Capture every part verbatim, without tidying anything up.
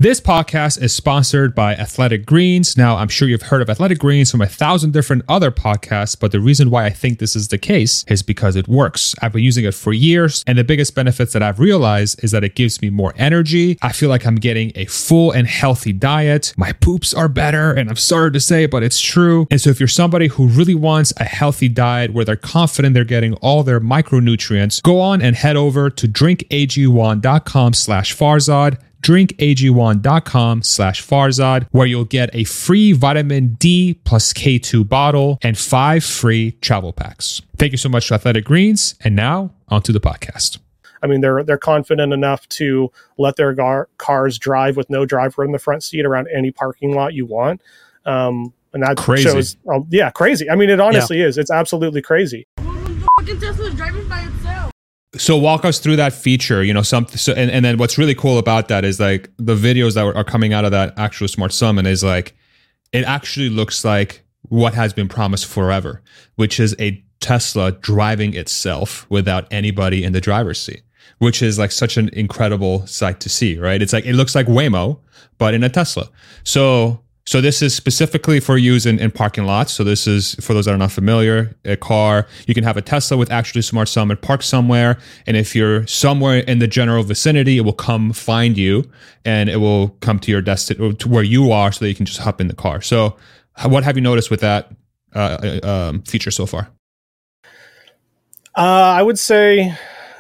This podcast is sponsored by Athletic Greens. Now, I'm sure you've heard of Athletic Greens from a thousand different other podcasts, but the reason why I think this is the case is because it works. I've been using it for years, and the biggest benefits that I've realized is that it gives me more energy. I feel like I'm getting a full and healthy diet. My poops are better, and I'm sorry to say, but it's true. And so if you're somebody who really wants a healthy diet where they're confident they're getting all their micronutrients, go on and head over to drinkag1.com slash Farzad. drinkag1.com slash Farzad, where you'll get a free vitamin D plus K two bottle and five free travel packs. Thank you so much to Athletic Greens. And now onto the podcast. I mean, they're they're confident enough to let their gar- cars drive with no driver in the front seat around any parking lot you want. Um, and that crazy. shows, um, yeah, crazy. I mean, it honestly yeah. is. It's absolutely crazy. Fucking Tesla's driving by itself. So walk us through that feature, you know, some, so, and, and then what's really cool about that is like the videos that are coming out of that actual Smart Summit is like, it actually looks like what has been promised forever, which is a Tesla driving itself without anybody in the driver's seat, which is like such an incredible sight to see, right? It's like, it looks like Waymo, but in a Tesla. So So this is specifically for use in, in parking lots. So this is, for those that are not familiar, a car. You can have a Tesla with actually Smart Summit parked somewhere. And if you're somewhere in the general vicinity, it will come find you and it will come to your destination, to where you are, so that you can just hop in the car. So what have you noticed with that uh, um, feature so far? Uh, I would say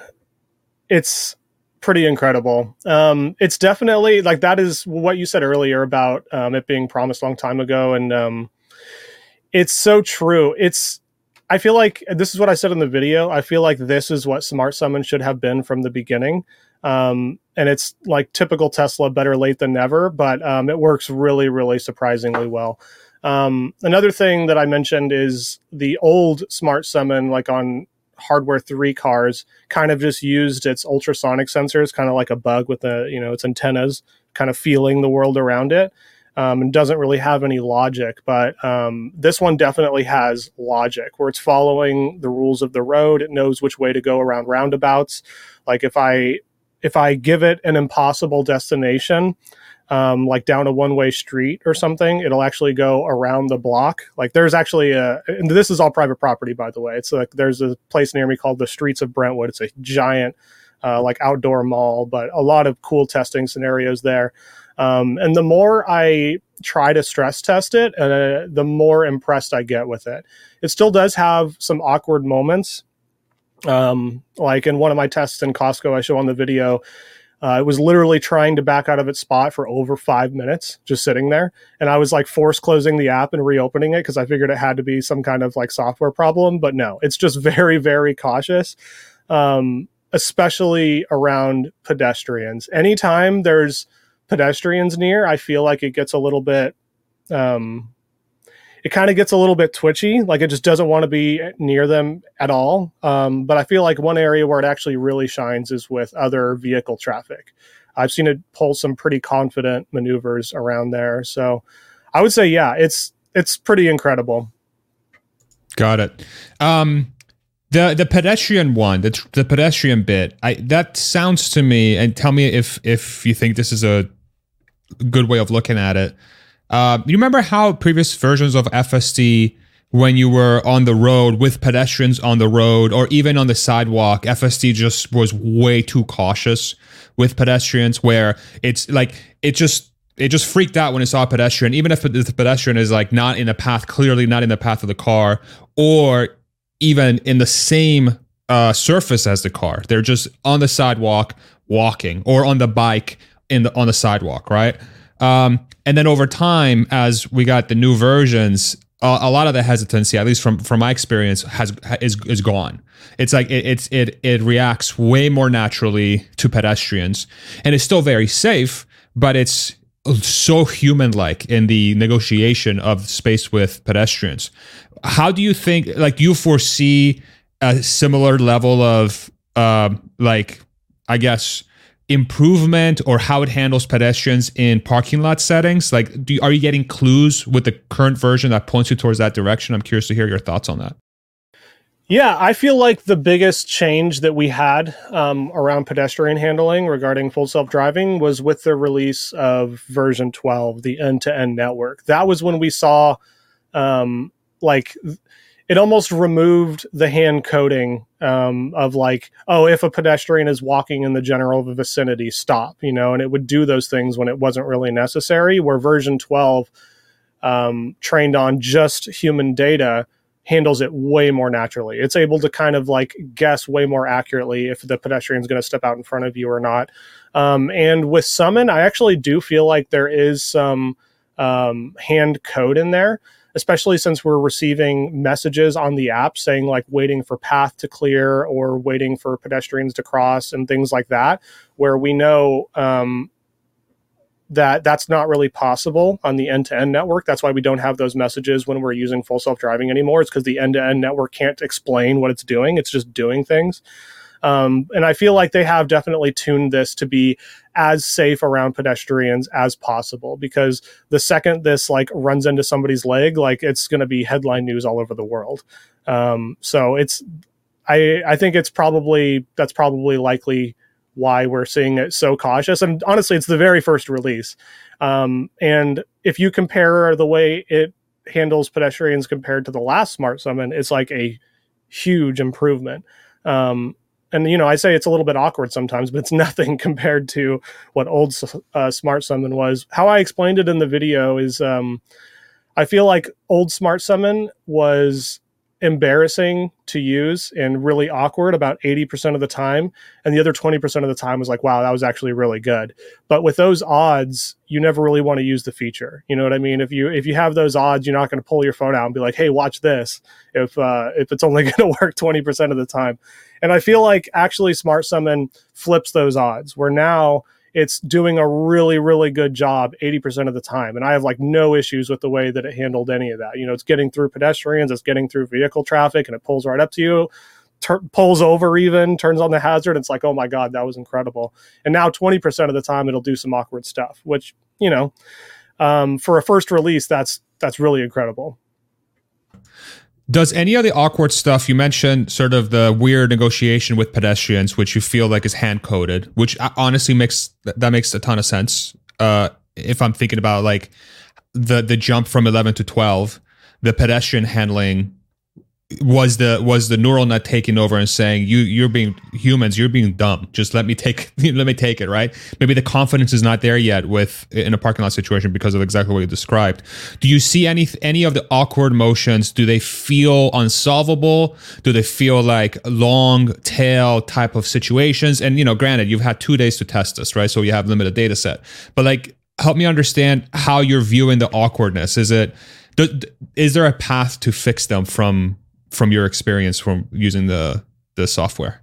it's pretty incredible. Um, it's definitely like, that is what you said earlier about um, it being promised a long time ago. And um, it's so true. It's, I feel like this is what I said in the video. I feel like this is what Smart Summit should have been from the beginning. Um, and it's like typical Tesla, better late than never, but um, it works really, really surprisingly well. Um, another thing that I mentioned is the old Smart Summit, like on Hardware three cars, kind of just used its ultrasonic sensors, kind of like a bug with the, you know, its antennas, kind of feeling the world around it, um, and doesn't really have any logic. But um, this one definitely has logic, where it's following the rules of the road. It knows which way to go around roundabouts. Like if I if I give it an impossible destination, um, like down a one-way street or something, it'll actually go around the block. Like there's actually a, and this is all private property, by the way. It's like, there's a place near me called the Streets of Brentwood. It's a giant, uh, like outdoor mall, but a lot of cool testing scenarios there. Um, and the more I try to stress test it, uh, the more impressed I get with it. It still does have some awkward moments. Um, like in one of my tests in Costco, I show on the video, Uh, it was literally trying to back out of its spot for over five minutes, just sitting there. And I was like force closing the app and reopening it because I figured it had to be some kind of like software problem. But no, it's just very, very cautious, um, especially around pedestrians. Anytime there's pedestrians near, I feel like it gets a little bit, um, it kind of gets a little bit twitchy. Like it just doesn't want to be near them at all. Um, but I feel like one area where it actually really shines is with other vehicle traffic. I've seen it pull some pretty confident maneuvers around there. So I would say, yeah, it's, it's pretty incredible. Got it. Um, the, the pedestrian one, the, the pedestrian bit, I, that sounds to me, and tell me if, if you think this is a good way of looking at it. Uh, you remember how previous versions of F S D, when you were on the road with pedestrians on the road or even on the sidewalk, F S D just was way too cautious with pedestrians, where it's like, it just, it just freaked out when it saw a pedestrian, even if the pedestrian is like not in the path, clearly not in the path of the car, or even in the same uh, surface as the car. They're just on the sidewalk walking, or on the bike in the, on the sidewalk, right? Um, and then over time, as we got the new versions, uh, a lot of the hesitancy, at least from, from my experience, has is is gone. It's like it, it's it it reacts way more naturally to pedestrians, and it's still very safe, but it's so human-like in the negotiation of space with pedestrians. How do you think? Like, do you foresee a similar level of um, like, I guess, improvement, or how it handles pedestrians in parking lot settings? Like, do you, are you getting clues with the current version that points you towards that direction? I'm curious to hear your thoughts on that. Yeah, I feel like the biggest change that we had um, around pedestrian handling regarding full self-driving was with the release of version twelve, the end-to-end network. That was when we saw um, like it almost removed the hand coding um, of like, oh, if a pedestrian is walking in the general vicinity, stop, you know, and it would do those things when it wasn't really necessary, where version twelve um, trained on just human data handles it way more naturally. It's able to kind of like guess way more accurately if the pedestrian is going to step out in front of you or not. Um, and with Summon, I actually do feel like there is some um, hand code in there, especially since we're receiving messages on the app saying like waiting for path to clear or waiting for pedestrians to cross and things like that, where we know um, that that's not really possible on the end-to-end network. That's why we don't have those messages when we're using full self-driving anymore. It's because the end-to-end network can't explain what it's doing. It's just doing things. Um, and I feel like they have definitely tuned this to be as safe around pedestrians as possible, because the second this like runs into somebody's leg, like it's going to be headline news all over the world. Um, so it's, I, I think it's probably, that's probably likely why we're seeing it so cautious. And honestly, it's the very first release. Um, and if you compare the way it handles pedestrians compared to the last Smart Summon, it's like a huge improvement. Um, and, you know, I say it's a little bit awkward sometimes, but it's nothing compared to what old uh, Smart Summon was. How I explained it in the video is um, I feel like old Smart Summon was embarrassing to use and really awkward about eighty percent of the time, and the other twenty percent of the time was like, wow, that was actually really good. But with those odds, you never really want to use the feature, you know what I mean? If you if you have those odds, you're not going to pull your phone out and be like, hey, watch this, if uh if it's only going to work twenty percent of the time. And I feel like actually Smart Summon flips those odds, where now it's doing a really, really good job eighty percent of the time. And I have like no issues with the way that it handled any of that. You know, it's getting through pedestrians, it's getting through vehicle traffic, and it pulls right up to you, tur- pulls over even, turns on the hazard. It's like, oh my God, that was incredible. And now twenty percent of the time it'll do some awkward stuff, which, you know, um, for a first release, that's that's really incredible. Does any of the awkward stuff, you mentioned sort of the weird negotiation with pedestrians, which you feel like is hand coded, which honestly makes, that makes a ton of sense. Uh, if I'm thinking about like the, the jump from eleven to twelve, the pedestrian handling was the, was the neural net taking over and saying, you, you're being humans, you're being dumb. Just let me take, let me take it. Right. Maybe the confidence is not there yet with in a parking lot situation because of exactly what you described. Do you see any, any of the awkward motions? Do they feel unsolvable? Do they feel like long tail type of situations? And, you know, granted, you've had two days to test this, right? So you have limited data set, but like, help me understand how you're viewing the awkwardness. Is it, is there a path to fix them from, from your experience from using the the software?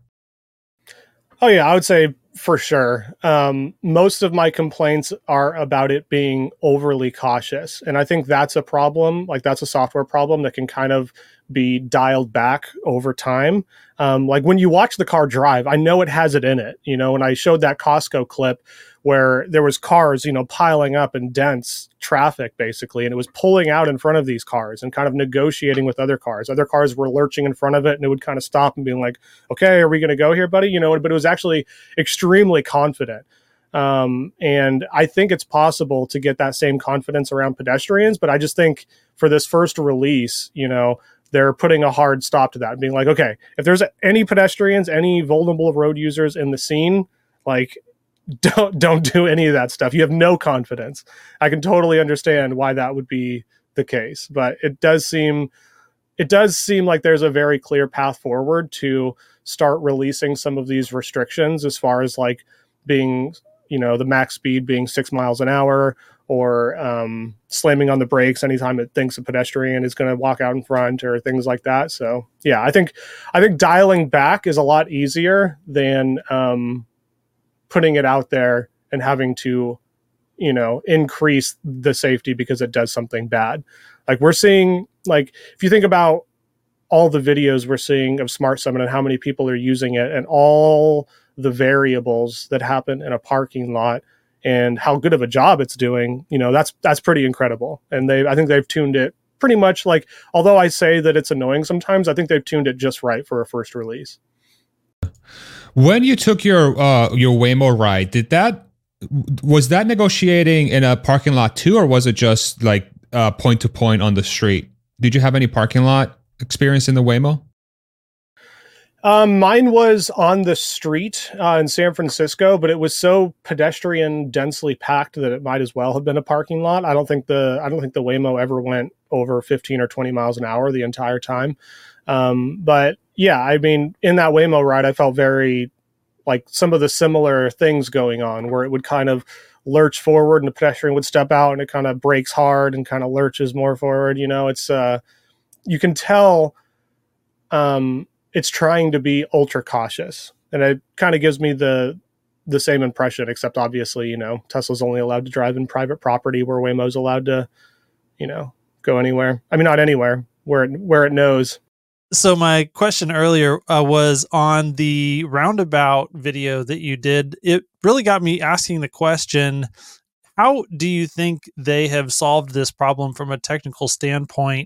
Oh yeah, I would say for sure. Um, most of my complaints are about it being overly cautious. And I think that's a problem. Like that's a software problem that can kind of be dialed back over time. Um, like when you watch the car drive, I know it has it in it, you know, and I showed that Costco clip where there was cars, you know, piling up in dense traffic basically. And it was pulling out in front of these cars and kind of negotiating with other cars. Other cars were lurching in front of it and it would kind of stop and being like, okay, are we going to go here, buddy? You know, but it was actually extremely confident. Um, and I think it's possible to get that same confidence around pedestrians, but I just think for this first release, you know, they're putting a hard stop to that and being like, okay, if there's any pedestrians, any vulnerable road users in the scene, like, don't don't do any of that stuff. You have no confidence. I can totally understand why that would be the case, but it does seem it does seem like there's a very clear path forward to start releasing some of these restrictions as far as like being, you know, the max speed being six miles an hour, or um, slamming on the brakes anytime it thinks a pedestrian is going to walk out in front, or things like that. So yeah, I think I think dialing back is a lot easier than um, putting it out there and having to, you know, increase the safety because it does something bad. Like we're seeing, like, if you think about all the videos we're seeing of Smart Summon and how many people are using it and all the variables that happen in a parking lot and how good of a job it's doing, you know, that's, that's pretty incredible. And they, I think they've tuned it pretty much like, although I say that it's annoying sometimes, I think they've tuned it just right for a first release. When you took your uh, your Waymo ride, did that was that negotiating in a parking lot too, or was it just like uh, point to point on the street? Did you have any parking lot experience in the Waymo? Um, mine was on the street uh, in San Francisco, but it was so pedestrian densely packed that it might as well have been a parking lot. I don't think the I don't think the Waymo ever went over fifteen or twenty miles an hour the entire time. Um, but yeah, I mean, in that Waymo ride, I felt very like some of the similar things going on, where it would kind of lurch forward and the pedestrian would step out and it kind of brakes hard and kind of lurches more forward. You know, it's uh, you can tell. Um, it's trying to be ultra cautious, and it kind of gives me the the same impression, except obviously, you know, Tesla's only allowed to drive in private property, where Waymo's allowed to, you know, go anywhere. I mean, not anywhere, where it, where it knows. So my question earlier uh, was on the roundabout video that you did. It really got me asking the question, how do you think they have solved this problem from a technical standpoint?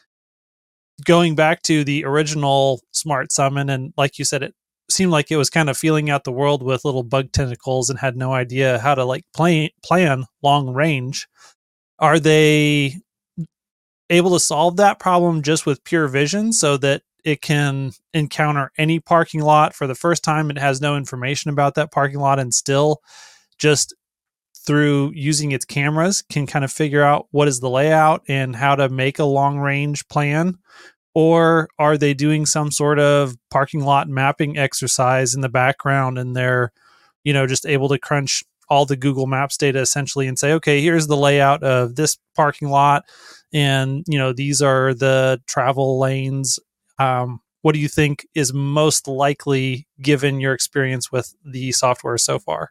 Going back to the original Smart Summon, and like you said, it seemed like it was kind of feeling out the world with little bug tentacles and had no idea how to like play, plan long range. Are they able to solve that problem just with pure vision so that it can encounter any parking lot for the first time? It has no information about that parking lot, and still just through using its cameras can kind of figure out what is the layout and how to make a long range plan? Or are they doing some sort of parking lot mapping exercise in the background, and they're, you know, just able to crunch all the Google Maps data essentially and say, okay, here's the layout of this parking lot, and, you know, these are the travel lanes. Um, what do you think is most likely given your experience with the software so far?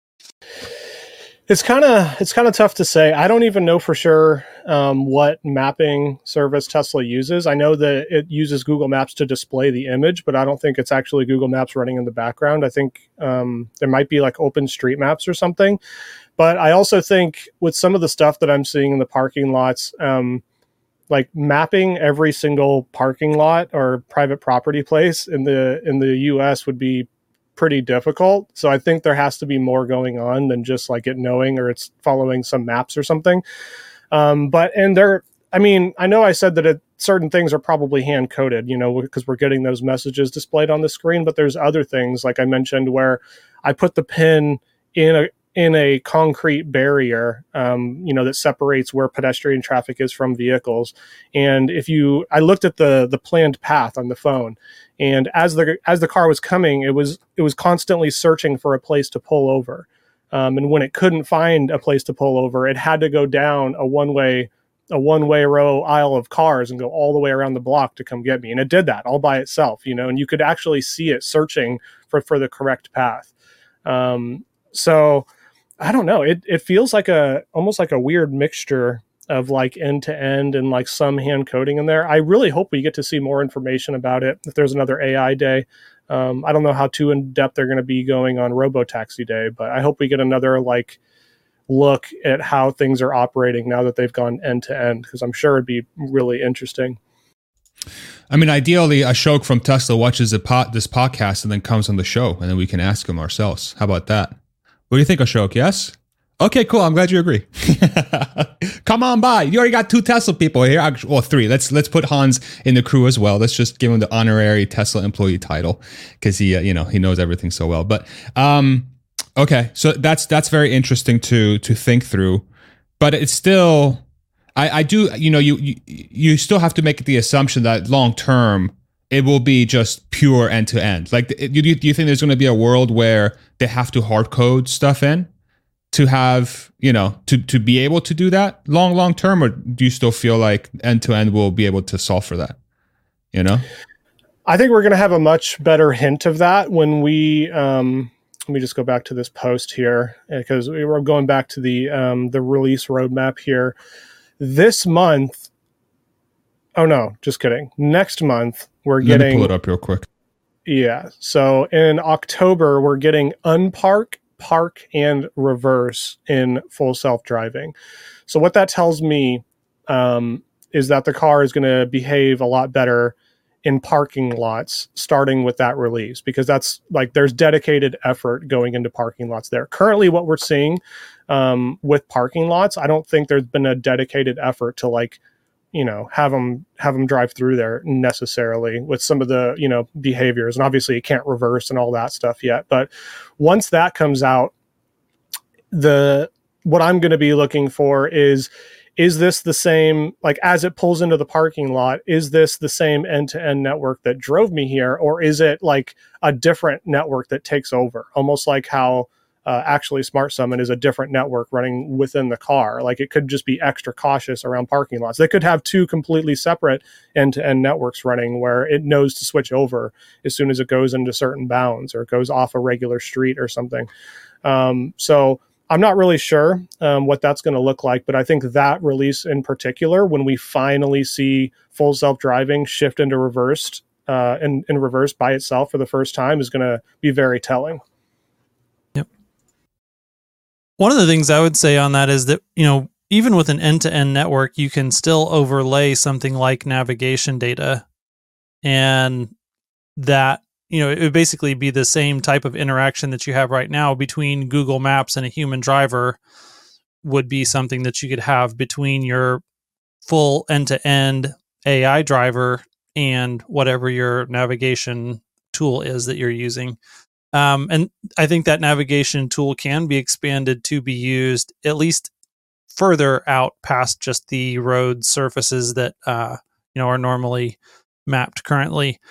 It's kind of it's kind of tough to say. I don't even know for sure um, what mapping service Tesla uses. I know that it uses Google Maps to display the image, but I don't think it's actually Google Maps running in the background. I think um, there might be like OpenStreetMaps or something. But I also think with some of the stuff that I'm seeing in the parking lots, um, like mapping every single parking lot or private property place in the in the U S would be pretty difficult. So I think there has to be more going on than just like it knowing or it's following some maps or something. Um, but, and there, I mean, I know I said that it, certain things are probably hand coded, you know, because we're getting those messages displayed on the screen, but there's other things like I mentioned where I put the pin in a, in a concrete barrier, um, you know, that separates where pedestrian traffic is from vehicles. And if you, I looked at the the planned path on the phone, and as the as the car was coming, it was it was constantly searching for a place to pull over. Um, and when it couldn't find a place to pull over, it had to go down a one way a one way row aisle of cars and go all the way around the block to come get me. And it did that all by itself, you know, and you could actually see it searching for for the correct path. Um, so. I don't know. It it feels like a almost like a weird mixture of like end to end and like some hand coding in there. I really hope we get to see more information about it if there's another A I day. Um, I don't know how too in depth they're going to be going on Robotaxi Day, but I hope we get another like look at how things are operating now that they've gone end to end, because I'm sure it'd be really interesting. I mean, ideally, Ashok from Tesla watches the pod, this podcast and then comes on the show, and then we can ask him ourselves. How about that? What do you think, Ashok? Yes? Okay, cool. I'm glad you agree. Come on by. You already got two Tesla people here. Well, three. Let's let's put Hans in the crew as well. Let's just give him the honorary Tesla employee title because he, uh, you know, he knows everything so well. But um, okay, so that's that's very interesting to to think through. But it's still, I, I do, you know, you, you you still have to make the assumption that long term it will be just pure end to end. Like, do you, do you think there's going to be a world where they have to hard code stuff in to have, you know, to, to be able to do that long, long term? Or do you still feel like end to end will be able to solve for that? You know? I think we're going to have a much better hint of that when we, um, let me just go back to this post here because we were going back to the, um, the release roadmap here this month. Oh no, just kidding. Next month we're Let getting, me pull it up real quick. Yeah. So in October, we're getting unpark, park, and reverse in full self-driving. So what that tells me um, is that the car is going to behave a lot better in parking lots, starting with that release, because that's like there's dedicated effort going into parking lots there. Currently, what we're seeing um, with parking lots, I don't think there's been a dedicated effort to like, you know, have them have them drive through there necessarily with some of the, you know, behaviors. And obviously, you can't reverse and all that stuff yet. But once that comes out, the what I'm going to be looking for is. Is this the same, like as it pulls into the parking lot, is this the same end-to-end network that drove me here? Or is it like a different network that takes over? Almost like how uh, actually Smart Summon is a different network running within the car. Like it could just be extra cautious around parking lots. They could have two completely separate end-to-end networks running where it knows to switch over as soon as it goes into certain bounds or goes off a regular street or something. Um, so I'm not really sure um, what that's going to look like, but I think that release in particular, when we finally see full self-driving shift into reversed uh, in, in reverse by itself for the first time, is going to be very telling. Yep. One of the things I would say on that is that, you know, even with an end-to-end network, you can still overlay something like navigation data, and that, you know, it would basically be the same type of interaction that you have right now between Google Maps and a human driver would be something that you could have between your full end-to-end A I driver and whatever your navigation tool is that you're using. Um, and I think that navigation tool can be expanded to be used at least further out past just the road surfaces that, uh, you know, are normally mapped currently.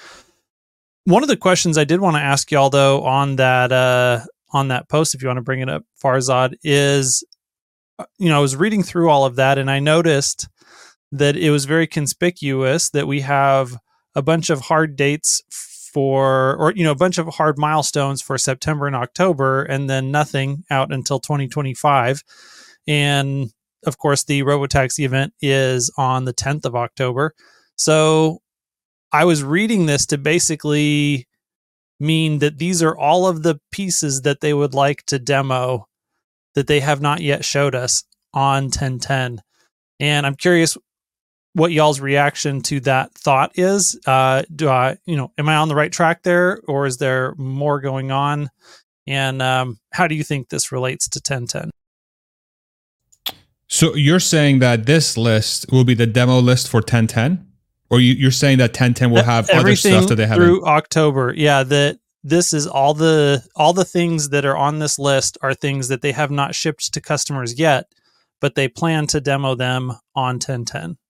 One of the questions I did want to ask y'all, though, on that uh, on that post, if you want to bring it up, Farzad, is, you know, I was reading through all of that, and I noticed that it was very conspicuous that we have a bunch of hard dates for, or, you know, a bunch of hard milestones for September and October, and then nothing out until twenty twenty-five. And, of course, the Robotaxi event is on the tenth of October. So I was reading this to basically mean that these are all of the pieces that they would like to demo that they have not yet showed us on ten ten. And I'm curious what y'all's reaction to that thought is. Uh, do I, you know, am I on the right track there, or is there more going on? And um, how do you think this relates to ten ten? So you're saying that this list will be the demo list for ten ten? Or you, you're saying that ten ten will have everything other stuff that they haven't through October? Yeah, that this is all the all the things that are on this list are things that they have not shipped to customers yet, but they plan to demo them on ten ten.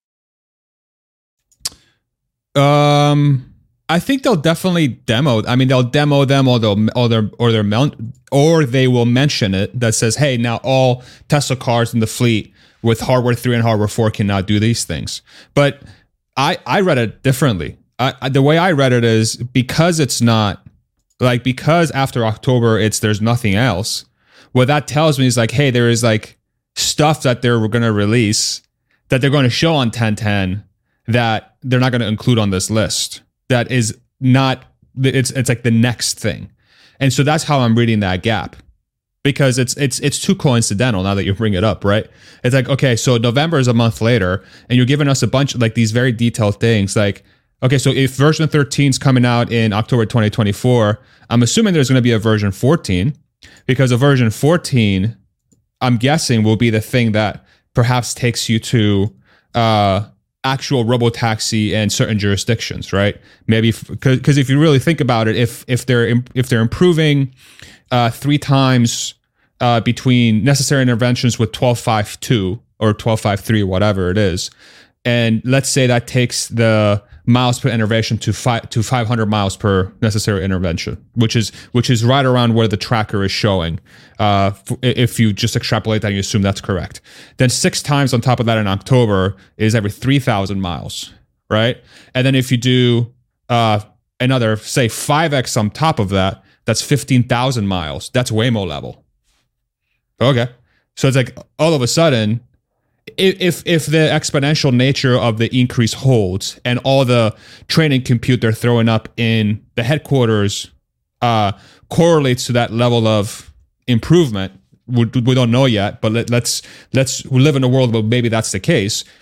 Um, I think they'll definitely demo. I mean, they'll demo them, or they'll or they're or they're or they will mention it that says, "Hey, now all Tesla cars in the fleet with hardware three and hardware four can now do these things." But I, I read it differently. I, I, the way I read it is because it's not like because after October it's there's nothing else. What that tells me is like, hey, there is like stuff that they're going to release that they're going to show on ten ten that they're not going to include on this list. That is not it's it's like the next thing, and so that's how I'm reading that gap. Because it's it's it's too coincidental now that you bring it up, right? It's like, okay, so November is a month later, and you're giving us a bunch of like these very detailed things. Like, okay, so if version thirteen is coming out in October twenty twenty-four, I'm assuming there's going to be a version fourteen, because a version fourteen, I'm guessing, will be the thing that perhaps takes you to uh, actual robotaxi in certain jurisdictions, right? Maybe because if you really think about it, if if they're if they're improving uh, three times uh, between necessary interventions with twelve point five two or twelve point five three, whatever it is, and let's say that takes the miles per intervention to five to five hundred miles per necessary intervention, which is which is right around where the tracker is showing. Uh, if you just extrapolate that and you assume that's correct, then six times on top of that in October is every three thousand miles, right? And then if you do uh, another, say, five x on top of that, that's fifteen thousand miles. That's Waymo level. Okay, so it's like all of a sudden, if if the exponential nature of the increase holds and all the training compute they're throwing up in the headquarters uh, correlates to that level of improvement, we, we don't know yet, but let, let's let's we live in a world where maybe that's the case.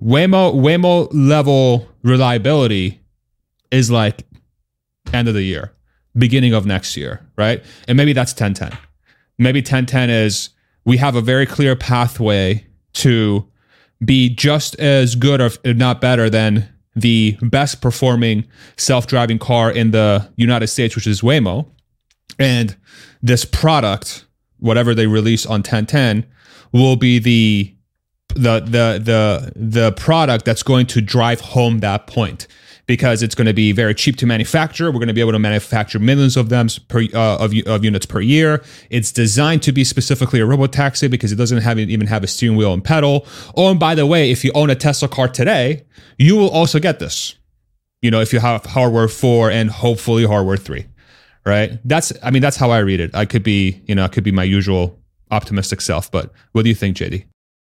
Waymo Waymo level reliability is like end of the year, beginning of next year, right? And maybe that's ten ten. Maybe ten ten is we have a very clear pathway to be just as good or if not better than the best performing self-driving car in the United States, which is Waymo. And this product, whatever they release on ten ten, will be the the the the the product that's going to drive home that point, because it's going to be very cheap to manufacture. We're going to be able to manufacture millions of them per uh, of, of units per year. It's designed to be specifically a robotaxi because it doesn't have even have a steering wheel and pedal. Oh, and by the way, if you own a Tesla car today, you will also get this. You know, if you have hardware four and hopefully hardware three, right? That's I mean that's how I read it. I could be you know I could be my usual optimistic self, but what do you think, J D?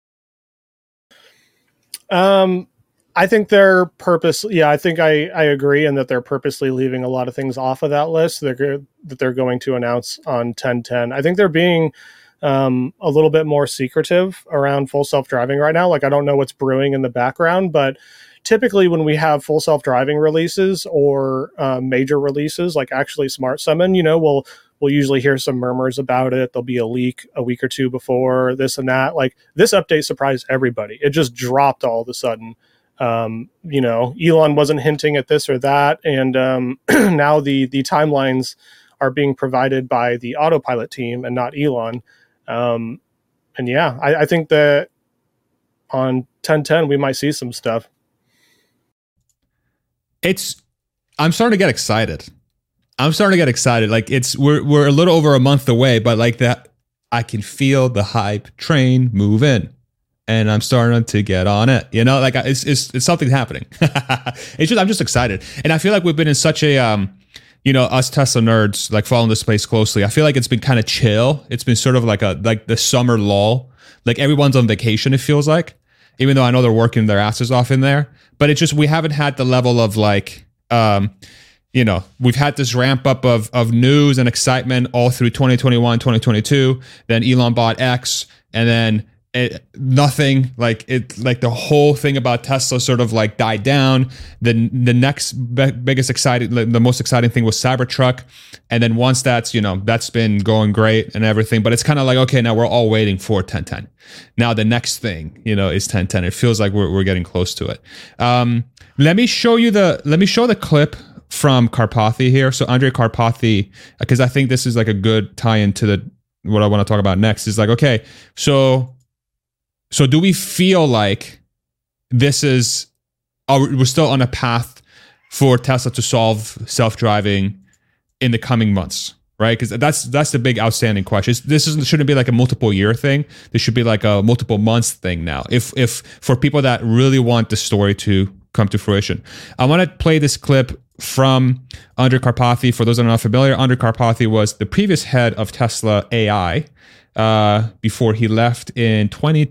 Um. I think they're purpose. Yeah, I think I, I agree, and that they're purposely leaving a lot of things off of that list that they're, that they're going to announce on ten ten. I think they're being um, a little bit more secretive around full self-driving right now. Like, I don't know what's brewing in the background, but typically when we have full self-driving releases or uh, major releases, like actually Smart Summon, you know, we'll we'll usually hear some murmurs about it. There'll be a leak a week or two before, this and that. Like, this update surprised everybody. It just dropped all of a sudden. Um, you know, Elon wasn't hinting at this or that. And um, now the the timelines are being provided by the Autopilot team and not Elon. Um, and yeah, I, I think that on ten ten, we might see some stuff. It's, I'm starting to get excited. I'm starting to get excited. Like it's, we're, we're a little over a month away, but like that, I can feel the hype train move in. And I'm starting to get on it, you know, like it's it's, it's something happening. It's just I'm just excited, and I feel like we've been in such a, um, you know, us Tesla nerds like following this space closely. I feel like it's been kind of chill. It's been sort of like a like the summer lull. Like everyone's on vacation. It feels like, even though I know they're working their asses off in there, but it's just we haven't had the level of like, um, you know, we've had this ramp up of of news and excitement all through twenty twenty-one, twenty twenty-two. Then Elon bought X, and then. It, nothing like it like the whole thing about Tesla sort of like died down. The the next be- biggest exciting the most exciting thing was Cybertruck, and then once that's you know that's been going great and everything, but it's kind of like okay, now we're all waiting for ten ten. Now the next thing you know is ten ten. It feels like we're we're getting close to it. Um, let me show you the let me show the clip from Karpathy here. So Andrej Karpathy, because I think this is like a good tie-in to the what I want to talk about next. Is like okay, so. So do we feel like this is, uh, we're still on a path for Tesla to solve self-driving in the coming months, right? Because that's that's the big outstanding question. This isn't, shouldn't be like a multiple year thing. This should be like a multiple months thing now. If if for people that really want the story to come to fruition. I want to play this clip from Andrej Karpathy. For those that are not familiar, Andrej Karpathy was the previous head of Tesla A I. Uh, before he left in twenty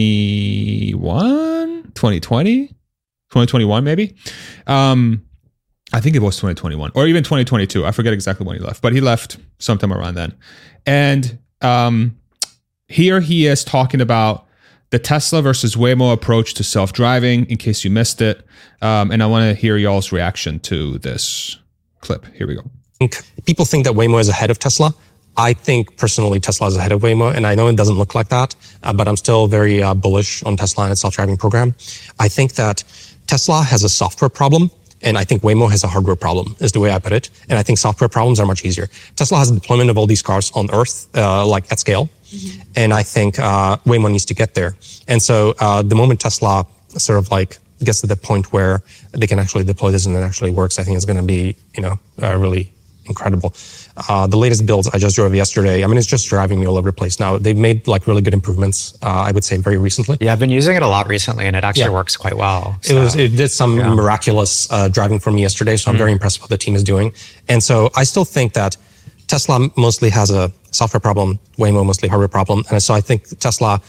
twenty-one, twenty twenty, twenty twenty-one maybe. Um, I think it was twenty twenty-one or even twenty twenty-two. I forget exactly when he left, but he left sometime around then. And um, here he is talking about the Tesla versus Waymo approach to self-driving, in case you missed it. Um, and I want to hear y'all's reaction to this clip. Here we go. People think that Waymo is ahead of Tesla. I think personally Tesla is ahead of Waymo, and I know it doesn't look like that, uh, but I'm still very uh, bullish on Tesla and its self-driving program. I think that Tesla has a software problem, and I think Waymo has a hardware problem, is the way I put it. And I think software problems are much easier. Tesla has a deployment of all these cars on Earth, uh, like at scale, mm-hmm. and I think uh, Waymo needs to get there. And so uh, the moment Tesla sort of like gets to the point where they can actually deploy this and it actually works, I think it's going to be, you know, uh, really incredible. Uh, the latest builds I just drove yesterday, I mean, it's just driving me all over the place now. They've made like really good improvements, uh, I would say very recently. Yeah, I've been using it a lot recently and it actually yeah. works quite well. So. It was, it did some yeah. miraculous uh, driving for me yesterday. So I'm mm-hmm. very impressed with what the team is doing. And so I still think that Tesla mostly has a software problem, Waymo mostly hardware problem. And so I think Tesla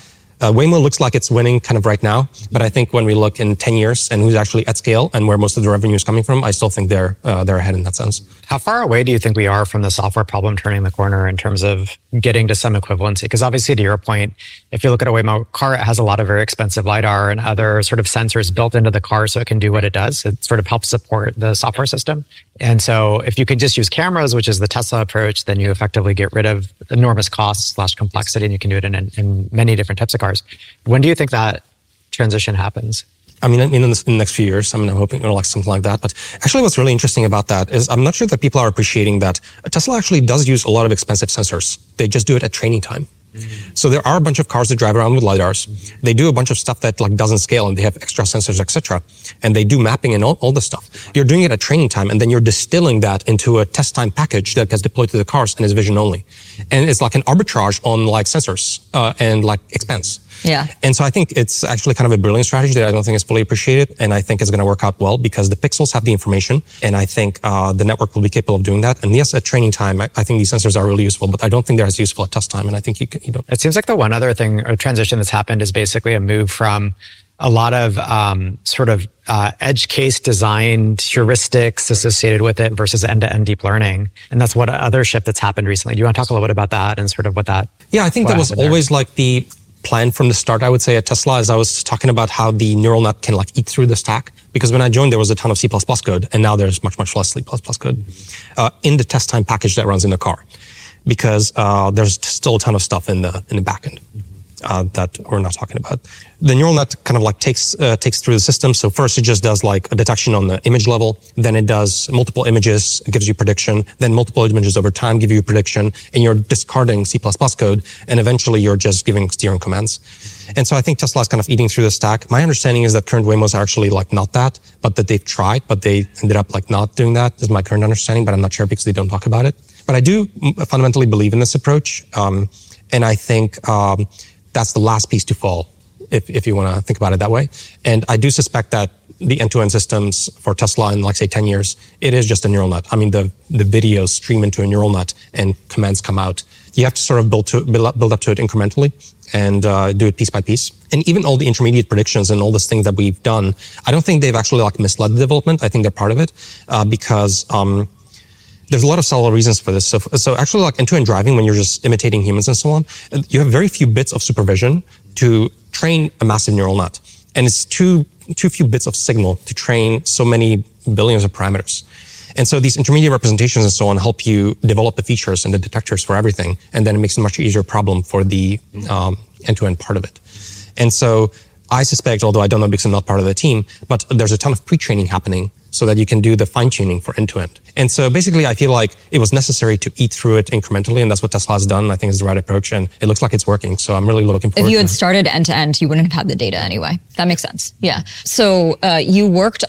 Uh, Waymo looks like it's winning kind of right now, but I think when we look in ten years and who's actually at scale and where most of the revenue is coming from, I still think they're uh, they're ahead in that sense. How far away do you think we are from the software problem turning the corner in terms of getting to some equivalency? Because obviously, to your point, if you look at a Waymo car, it has a lot of very expensive LiDAR and other sort of sensors built into the car so it can do what it does. It sort of helps support the software system. And so if you could just use cameras, which is the Tesla approach, then you effectively get rid of enormous costs slash complexity, and you can do it in, in many different types of cars. When do you think that transition happens? I mean, in the, in the next few years, I mean, I'm hoping it'll like something like that. But actually, what's really interesting about that is I'm not sure that people are appreciating that Tesla actually does use a lot of expensive sensors. They just do it at training time. Mm-hmm. So there are a bunch of cars that drive around with LiDARs. Mm-hmm. They do a bunch of stuff that like doesn't scale, and they have extra sensors, et cetera. And they do mapping and all, all this stuff. You're doing it at training time, and then you're distilling that into a test time package that gets deployed to the cars and is vision only. And it's like an arbitrage on like sensors uh, and like expense. Yeah. And so I think it's actually kind of a brilliant strategy that I don't think is fully appreciated. And I think it's going to work out well because the pixels have the information. And I think uh, the network will be capable of doing that. And yes, at training time, I, I think these sensors are really useful, but I don't think they're as useful at test time. And I think you can, you know. It seems like the one other thing or transition that's happened is basically a move from a lot of um, sort of uh, edge case designed heuristics associated with it versus end-to-end deep learning. And that's what other shift that's happened recently. Do you want to talk a little bit about that and sort of what that... Yeah, I think that was always there? Like the plan from the start, I would say, at Tesla, as I was talking about how the neural net can like eat through the stack. Because when I joined, there was a ton of C plus plus code, and now there's much, much less C plus plus code uh, in the test time package that runs in the car. Because uh, there's still a ton of stuff in the in the backend uh, that we're not talking about. The neural net kind of like takes uh, takes through the system. So first it just does like a detection on the image level. Then it does multiple images, it gives you prediction. Then multiple images over time give you a prediction. And you're discarding C plus plus code. And eventually you're just giving steering commands. And so I think Tesla is kind of eating through the stack. My understanding is that current Waymos are actually like not that, but that they've tried, but they ended up like not doing that is my current understanding, but I'm not sure because they don't talk about it. But I do fundamentally believe in this approach. Um, and I think um, that's the last piece to fall, if, if you want to think about it that way. And I do suspect that the end-to-end systems for Tesla in, like, say, ten years, it is just a neural net. I mean, the, the videos stream into a neural net and commands come out. You have to sort of build, to, build, up, build up to it incrementally and uh, do it piece by piece. And even all the intermediate predictions and all these things that we've done, I don't think they've actually like misled the development. I think they're part of it uh, because... Um, There's a lot of solid reasons for this. So, so actually, like end-to-end driving, when you're just imitating humans and so on, you have very few bits of supervision to train a massive neural net, and it's too too few bits of signal to train so many billions of parameters. And so these intermediate representations and so on help you develop the features and the detectors for everything, and then it makes it a much easier problem for the um, end-to-end part of it. And so I suspect, although I don't know because I'm not part of the team, but there's a ton of pre-training happening so that you can do the fine-tuning for end-to-end. And so basically, I feel like it was necessary to eat through it incrementally, and that's what Tesla has done. I think it's the right approach, and it looks like it's working. So I'm really looking forward to it. If you had started end-to-end, you wouldn't have had the data anyway. That makes sense. Yeah. So uh, you worked...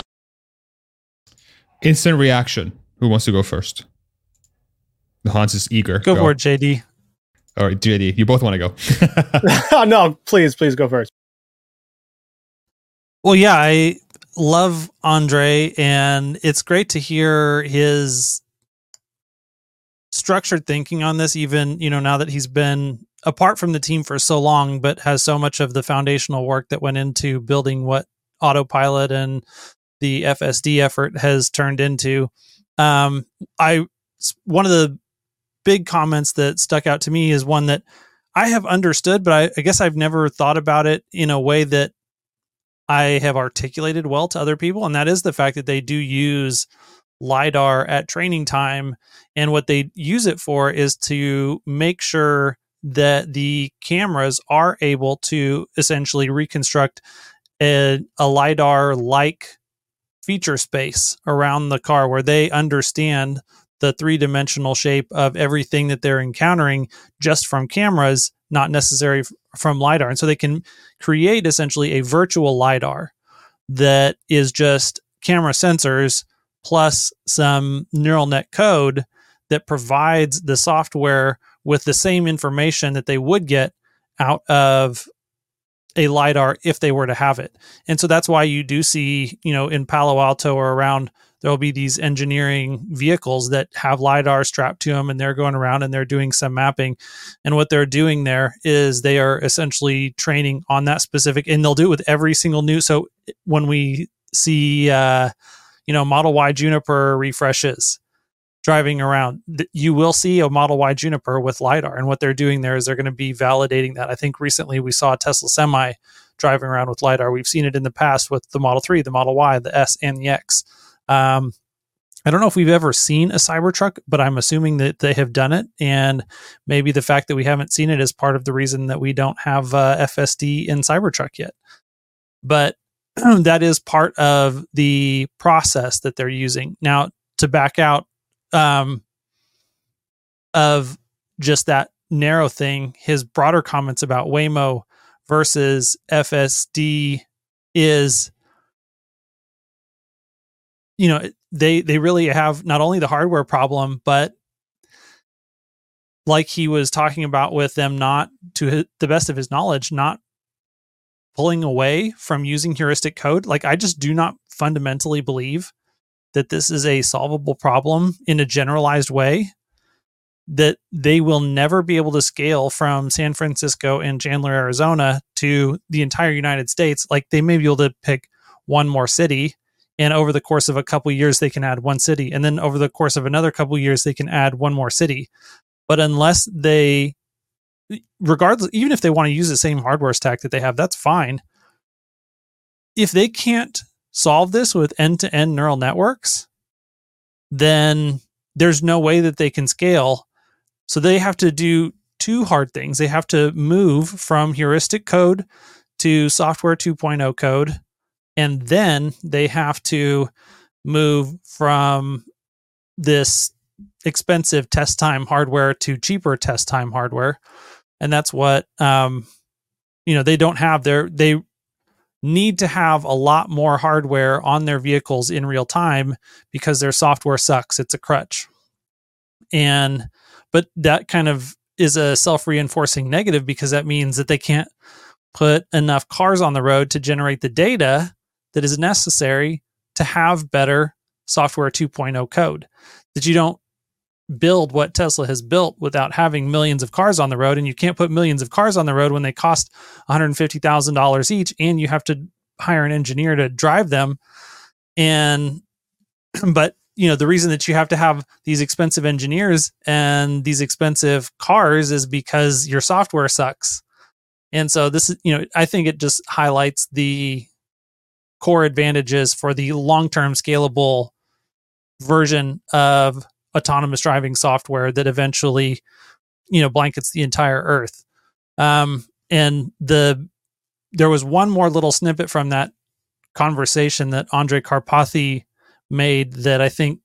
Instant reaction. Who wants to go first? Hans is eager. Go, go. for it, J D. All right, J D, you both want to go. No, please, please go first. Well, yeah, I love Andre, and it's great to hear his structured thinking on this, even, you know, now that he's been apart from the team for so long, but has so much of the foundational work that went into building what Autopilot and the F S D effort has turned into. Um, I, one of the big comments that stuck out to me is one that I have understood, but I, I guess I've never thought about it in a way that I have articulated well to other people. And that is the fact that they do use LiDAR at training time. And what they use it for is to make sure that the cameras are able to essentially reconstruct a, a LiDAR-like feature space around the car where they understand the three-dimensional shape of everything that they're encountering just from cameras, not necessarily f- from LiDAR. And so they can create essentially a virtual LiDAR that is just camera sensors plus some neural net code that provides the software with the same information that they would get out of a LiDAR if they were to have it. And so that's why you do see, you know, in Palo Alto or around there will be these engineering vehicles that have LiDAR strapped to them, and they're going around and they're doing some mapping. And what they're doing there is they are essentially training on that specific, and they'll do it with every single new. So when we see, uh, you know, Model Y Juniper refreshes driving around, you will see a Model Y Juniper with LiDAR. And what they're doing there is they're going to be validating that. I think recently we saw a Tesla Semi driving around with LiDAR. We've seen it in the past with the Model three, the Model Y, the S, and the X. Um, I don't know if we've ever seen a Cybertruck, but I'm assuming that they have done it. And maybe the fact that we haven't seen it is part of the reason that we don't have uh, F S D in Cybertruck yet. But that is part of the process that they're using. Now, to back out um, of just that narrow thing, his broader comments about Waymo versus F S D is, you know, they they really have not only the hardware problem, but like he was talking about with them, not to his, the best of his knowledge, not pulling away from using heuristic code. Like, I just do not fundamentally believe that this is a solvable problem in a generalized way, that they will never be able to scale from San Francisco and Chandler, Arizona to the entire United States. Like, they may be able to pick one more city, and over the course of a couple of years, they can add one city. And then over the course of another couple of years, they can add one more city. But unless they, regardless, even if they want to use the same hardware stack that they have, that's fine. If they can't solve this with end-to-end neural networks, then there's no way that they can scale. So they have to do two hard things. They have to move from heuristic code to software two point oh code. And then they have to move from this expensive test time hardware to cheaper test time hardware. And that's what, um, you know, they don't have their, they need to have a lot more hardware on their vehicles in real time because their software sucks. It's a crutch. And, but that kind of is a self-reinforcing negative, because that means that they can't put enough cars on the road to generate the data that is necessary to have better software two point oh code. That you don't build what Tesla has built without having millions of cars on the road, and you can't put millions of cars on the road when they cost one hundred fifty thousand dollars each, and you have to hire an engineer to drive them. And but you know, the reason that you have to have these expensive engineers and these expensive cars is because your software sucks. And so this is, you know, I think it just highlights the core advantages for the long-term scalable version of autonomous driving software that eventually, you know, blankets the entire earth. Um, and the there was one more little snippet from that conversation that Andrej Karpathy made that I think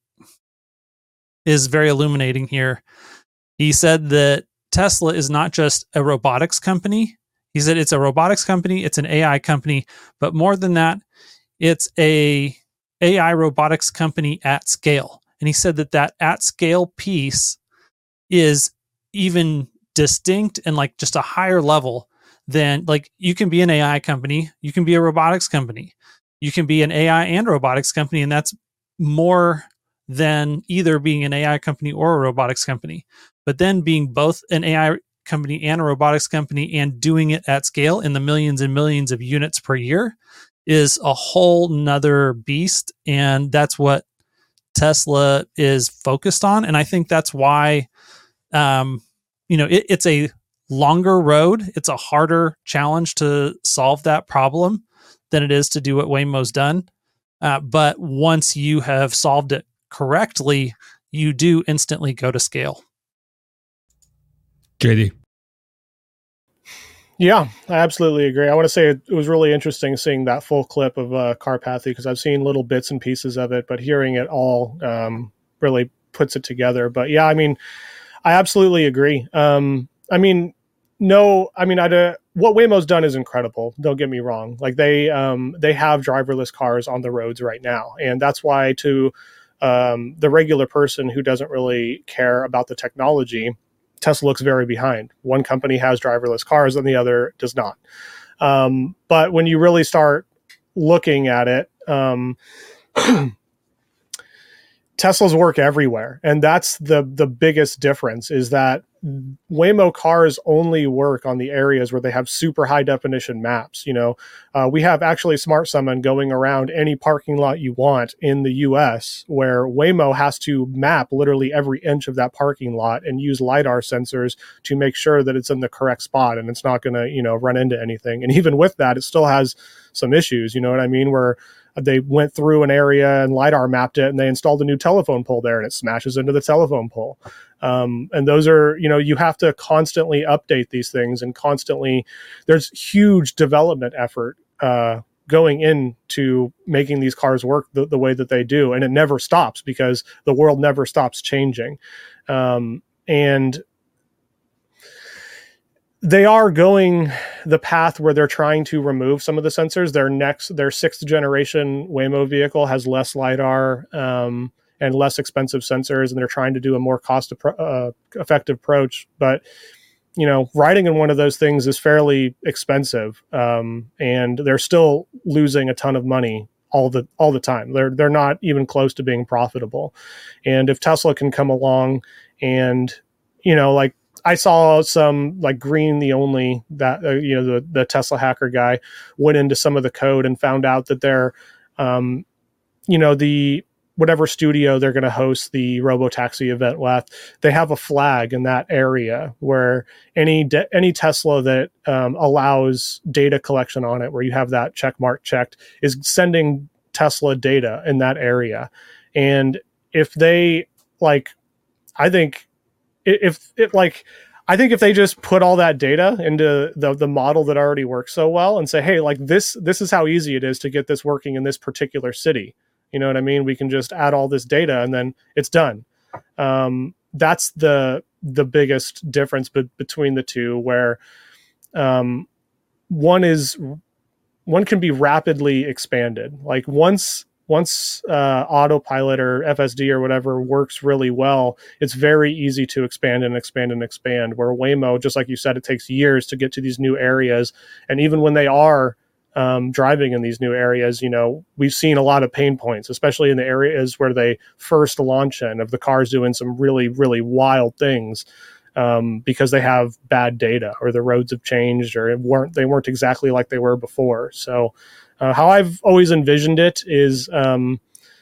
is very illuminating here. He said that Tesla is not just a robotics company. He said it's a robotics company, it's an A I company, but more than that, it's a A I robotics company at scale. And he said that that at scale piece is even distinct and like just a higher level than, like, you can be an A I company, you can be a robotics company, you can be an A I and robotics company, and that's more than either being an A I company or a robotics company. But then being both an A I company and a robotics company and doing it at scale in the millions and millions of units per year is a whole nother beast. And that's what Tesla is focused on. And I think that's why, um, you know, it, it's a longer road. It's a harder challenge to solve that problem than it is to do what Waymo's done. Uh, but once you have solved it correctly, you do instantly go to scale. J D. Yeah, I absolutely agree. I want to say it, it was really interesting seeing that full clip of uh, Karpathy, because I've seen little bits and pieces of it, but hearing it all um, really puts it together. But yeah, I mean, I absolutely agree. Um, I mean, no, I mean, I uh, what Waymo's done is incredible. Don't get me wrong. Like they um, they have driverless cars on the roads right now, and that's why to um, the regular person who doesn't really care about the technology, Tesla looks very behind. One company has driverless cars and the other does not. Um, but when you really start looking at it, um, Teslas work everywhere, and that's the the biggest difference, is that Waymo cars only work on the areas where they have super high definition maps. You know, uh, we have actually Smart Summon going around any parking lot you want in the U S, where Waymo has to map literally every inch of that parking lot and use LiDAR sensors to make sure that it's in the correct spot and it's not going to, you know, run into anything. And even with that, it still has some issues, you know what I mean, where they went through an area and LiDAR mapped it and they installed a new telephone pole there and it smashes into the telephone pole. Um, and those are, you know, you have to constantly update these things, and constantly there's huge development effort uh, going into making these cars work the, the way that they do. And it never stops because the world never stops changing. Um, and they are going the path where they're trying to remove some of the sensors. Their next, their sixth generation Waymo vehicle has less LiDAR um, and less expensive sensors, and they're trying to do a more cost uh, effective approach. But, you know, riding in one of those things is fairly expensive, um, and they're still losing a ton of money all the all the time. They're they're not even close to being profitable. And if Tesla can come along and, you know, like, I saw some like Green the Only, that uh, you know, the the Tesla hacker guy went into some of the code and found out that they're, um, you know, the whatever studio they're going to host the Robotaxi event with, they have a flag in that area where any de- any Tesla that um, allows data collection on it, where you have that check mark checked, is sending Tesla data in that area. And if they like, I think. If it like, I think if they just put all that data into the the model that already works so well and say, hey, like this, this is how easy it is to get this working in this particular city. You know what I mean? We can just add all this data and then it's done. Um, that's the the biggest difference be- between the two, where um, one is one can be rapidly expanded. Like once. Once uh, autopilot or F S D or whatever works really well, it's very easy to expand and expand and expand. Where Waymo, just like you said, it takes years to get to these new areas. And even when they are um, driving in these new areas, you know, we've seen a lot of pain points, especially in the areas where they first launch in, of the cars doing some really, really wild things um, because they have bad data, or the roads have changed, or it weren't they weren't exactly like they were before. So Uh, how I've always envisioned it is um,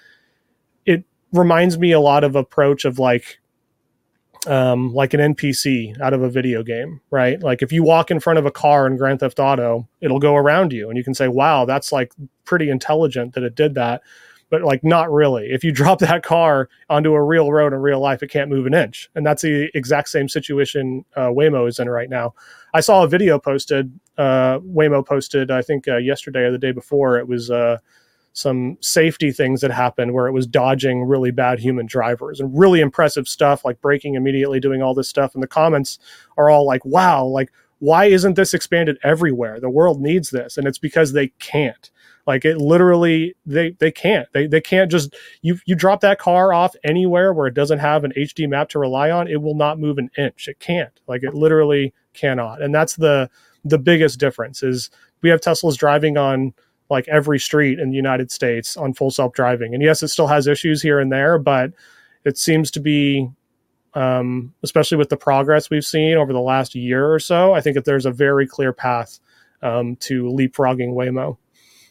it reminds me a lot of approach of like um, like an N P C out of a video game, right? Like if you walk in front of a car in Grand Theft Auto, it'll go around you and you can say, wow, that's like pretty intelligent that it did that. But like, not really. If you drop that car onto a real road in real life, it can't move an inch. And that's the exact same situation uh, Waymo is in right now. I saw a video posted, uh, Waymo posted, I think uh, yesterday or the day before. It was uh, some safety things that happened where it was dodging really bad human drivers, and really impressive stuff, like braking immediately, doing all this stuff. And the comments are all like, wow, like, why isn't this expanded everywhere? The world needs this. And it's because they can't. Like it literally, they they can't. They they can't just, you you drop that car off anywhere where it doesn't have an H D map to rely on, it will not move an inch. It can't. Like it literally cannot. And that's the the biggest difference, is we have Teslas driving on like every street in the United States on full self-driving. And yes, it still has issues here and there, but it seems to be, um, especially with the progress we've seen over the last year or so, I think that there's a very clear path um, to leapfrogging Waymo.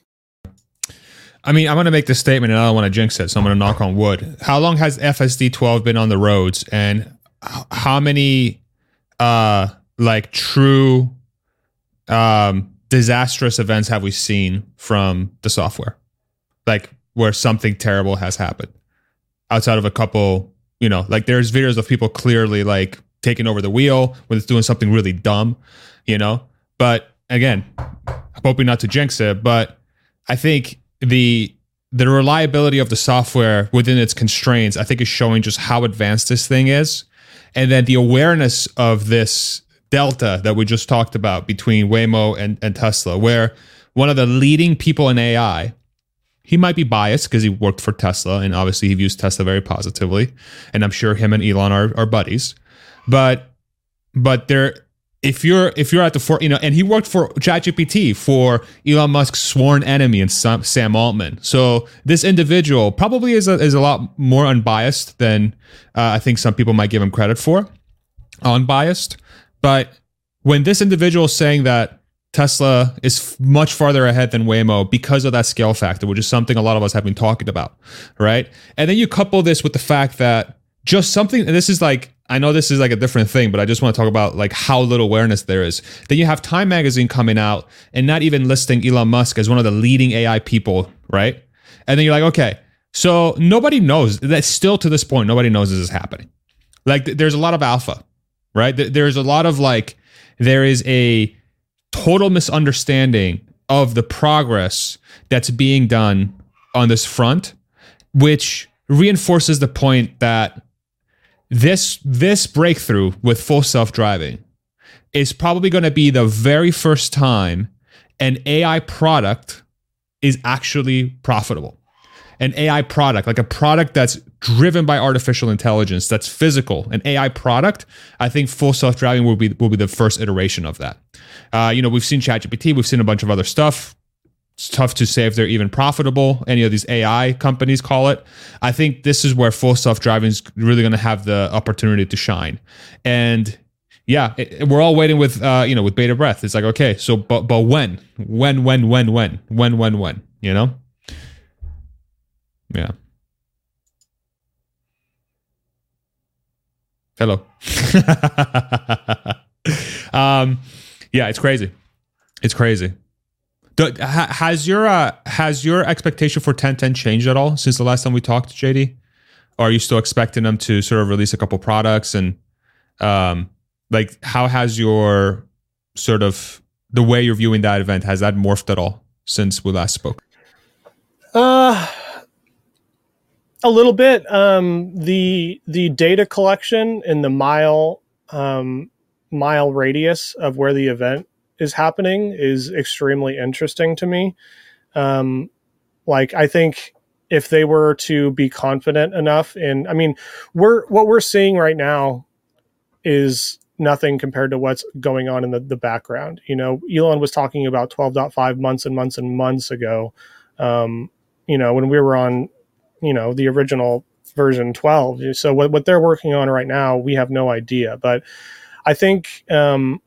I mean, I'm going to make this statement and I don't want to jinx it, so I'm going to knock on wood. How long has F S D twelve been on the roads, and how many uh, like true um, disastrous events have we seen from the software? Like where something terrible has happened outside of a couple, you know, like there's videos of people clearly like taking over the wheel when it's doing something really dumb, you know, but again, I'm hoping not to jinx it, but I think the the reliability of the software within its constraints, I think, is showing just how advanced this thing is. And then the awareness of this delta that we just talked about between Waymo and, and Tesla, where one of the leading people in A I, he might be biased because he worked for Tesla and obviously he views Tesla very positively. And I'm sure him and Elon are, are buddies. But but there if you're if you're at the for you know, and he worked for ChatGPT for Elon Musk's sworn enemy and Sam, Sam Altman. So this individual probably is a, is a lot more unbiased than uh, I think some people might give him credit for. Unbiased, but when this individual is saying that Tesla is f- much farther ahead than Waymo because of that scale factor, which is something a lot of us have been talking about, right? And then you couple this with the fact that just something, and this is like, I know this is like a different thing, but I just want to talk about like how little awareness there is. Then you have Time Magazine coming out and not even listing Elon Musk as one of the leading A I people, right? And then you're like, okay, so nobody knows that still to this point, nobody knows this is happening. Like th- there's a lot of alpha, right? Th- there's a lot of like, there is a total misunderstanding of the progress that's being done on this front, which reinforces the point that This this breakthrough with full self-driving is probably going to be the very first time an A I product is actually profitable. An A I product, like a product that's driven by artificial intelligence, that's physical, an A I product, I think full self-driving will be will be the first iteration of that. Uh, you know, we've seen ChatGPT, we've seen a bunch of other stuff. It's tough to say if they're even profitable. Any of these A I companies call it. I think this is where full self-driving is really going to have the opportunity to shine. And yeah, it, we're all waiting with, uh, you know, with bated breath. It's like, okay, so, but, but when, when, when, when, when, when, when, when, you know? Yeah. Hello. um, yeah, it's crazy. It's crazy. Has your uh, has your expectation for ten ten changed at all since the last time we talked, J D? Or are you still expecting them to sort of release a couple products? And um, like, how has your sort of the way you're viewing that event, has that morphed at all since we last spoke? Uh, a little bit. Um, the the data collection in the mile um, mile radius of where the event is happening is extremely interesting to me. Um, like, I think if they were to be confident enough in, I mean, we're, what we're seeing right now is nothing compared to what's going on in the, the background. You know, Elon was talking about twelve point five months and months and months ago. Um, you know, when we were on, you know, the original version twelve. So what, what they're working on right now, we have no idea, but I think, um,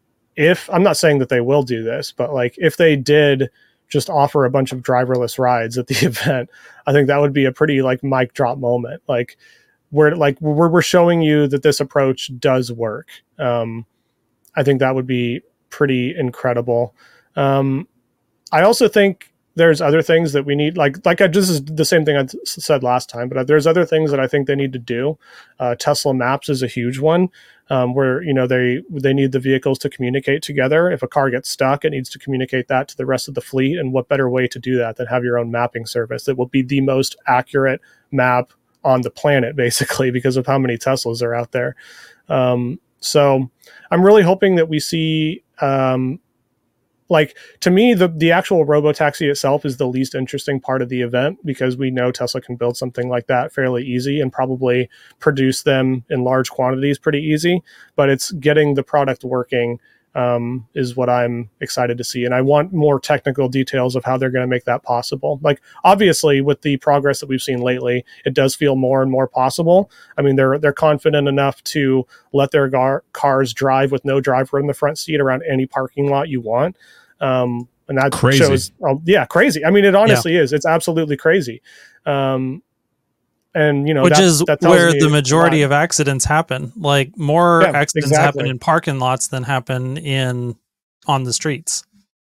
if I'm not saying that they will do this, but like if they did just offer a bunch of driverless rides at the event, I think that would be a pretty like mic drop moment. Like we're like we're we're showing you that this approach does work. Um, I think that would be pretty incredible. Um, I also think there's other things that we need, like like I, this is the same thing I said last time, but there's other things that I think they need to do. Uh, Tesla Maps is a huge one. Um, where, you know, they they need the vehicles to communicate together. If a car gets stuck, it needs to communicate that to the rest of the fleet. And what better way to do that than have your own mapping service that will be the most accurate map on the planet, basically, because of how many Teslas are out there. Um, so I'm really hoping that we see, um, like, to me, the, the actual robotaxi itself is the least interesting part of the event, because we know Tesla can build something like that fairly easy and probably produce them in large quantities pretty easy. But it's getting the product working um, is what I'm excited to see. And I want more technical details of how they're going to make that possible. Like, obviously, with the progress that we've seen lately, it does feel more and more possible. I mean, they're they're confident enough to let their gar- cars drive with no driver in the front seat around any parking lot you want. Um, and that crazy. shows, oh, yeah, crazy. I mean, it honestly yeah. is. It's absolutely crazy. Um, and you know, which that, is that where the majority of accidents happen. Like more yeah, accidents exactly. happen in parking lots than happen in on the streets.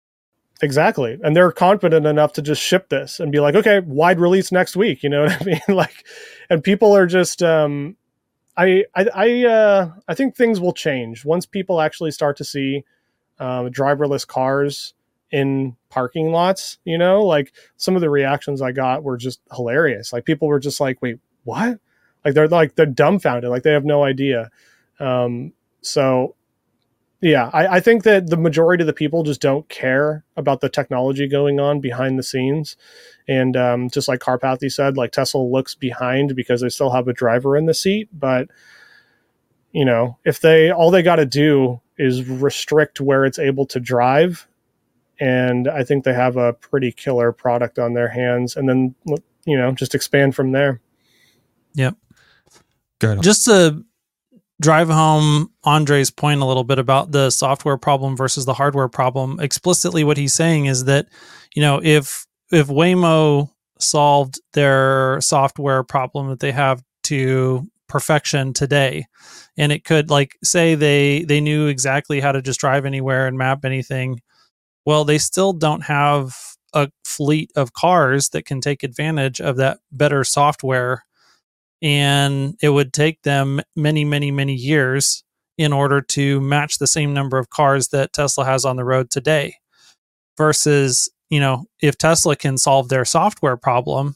Exactly. And they're confident enough to just ship this and be like, okay, wide release next week. You know what I mean? Like, and people are just, um, I, I, I, uh, I think things will change once people actually start to see Um, driverless cars in parking lots. You know, like some of the reactions I got were just hilarious. Like people were just like, wait, what? Like they're like, they're dumbfounded. Like they have no idea. Um, so yeah, I, I think that the majority of the people just don't care about the technology going on behind the scenes. And um, just like Karpathy said, like Tesla looks behind because they still have a driver in the seat. But, you know, if they, all they got to do is restrict where it's able to drive. And I think they have a pretty killer product on their hands, and then, you know, just expand from there. Yep. Good. Just to drive home Andre's point a little bit about the software problem versus the hardware problem, explicitly what he's saying is that, you know, if if Waymo solved their software problem that they have to perfection today, and it could, like, say they they knew exactly how to just drive anywhere and map anything, well, they still don't have a fleet of cars that can take advantage of that better software. And it would take them many, many, many years in order to match the same number of cars that Tesla has on the road today. Versus, you know, if Tesla can solve their software problem,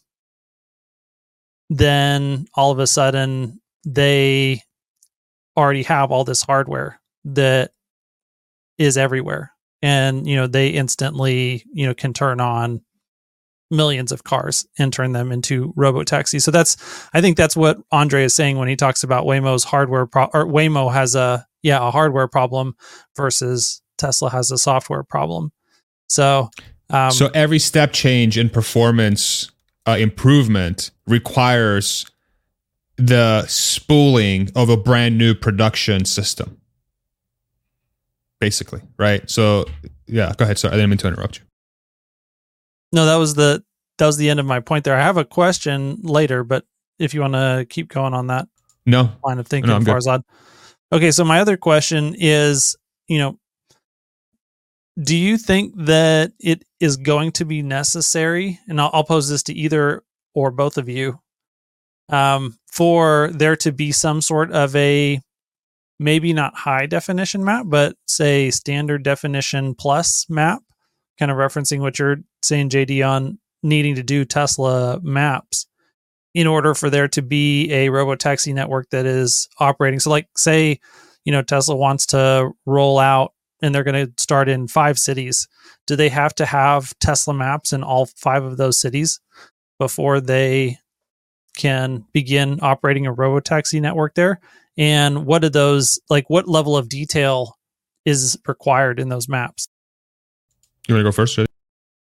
then all of a sudden they already have all this hardware that is everywhere. And, you know, they instantly, you know, can turn on millions of cars and turn them into robotaxis. So that's, I think that's what Andre is saying when he talks about Waymo's hardware pro- or Waymo has a, yeah, a hardware problem versus Tesla has a software problem. So, um, so every step change in performance uh, improvement requires the spooling of a brand new production system. Basically, right? So, yeah, go ahead. Sorry, I didn't mean to interrupt you. No, that was the that was the end of my point there. I have a question later, but if you want to keep going on that no line of thinking, no, I'm Farzad. Good. Okay, so my other question is, you know, do you think that it is going to be necessary, and I'll, I'll pose this to either or both of you, um, for there to be some sort of a maybe not high definition map, but say standard definition plus map, kind of referencing what you're saying, J D, on needing to do Tesla maps in order for there to be a robotaxi network that is operating. So like, say, you know, Tesla wants to roll out and they're going to start in five cities. Do they have to have Tesla maps in all five of those cities before they can begin operating a robotaxi network there? And what are those, like, what level of detail is required in those maps? You want to go first, J D?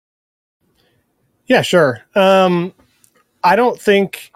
Yeah, sure. Um, I don't think,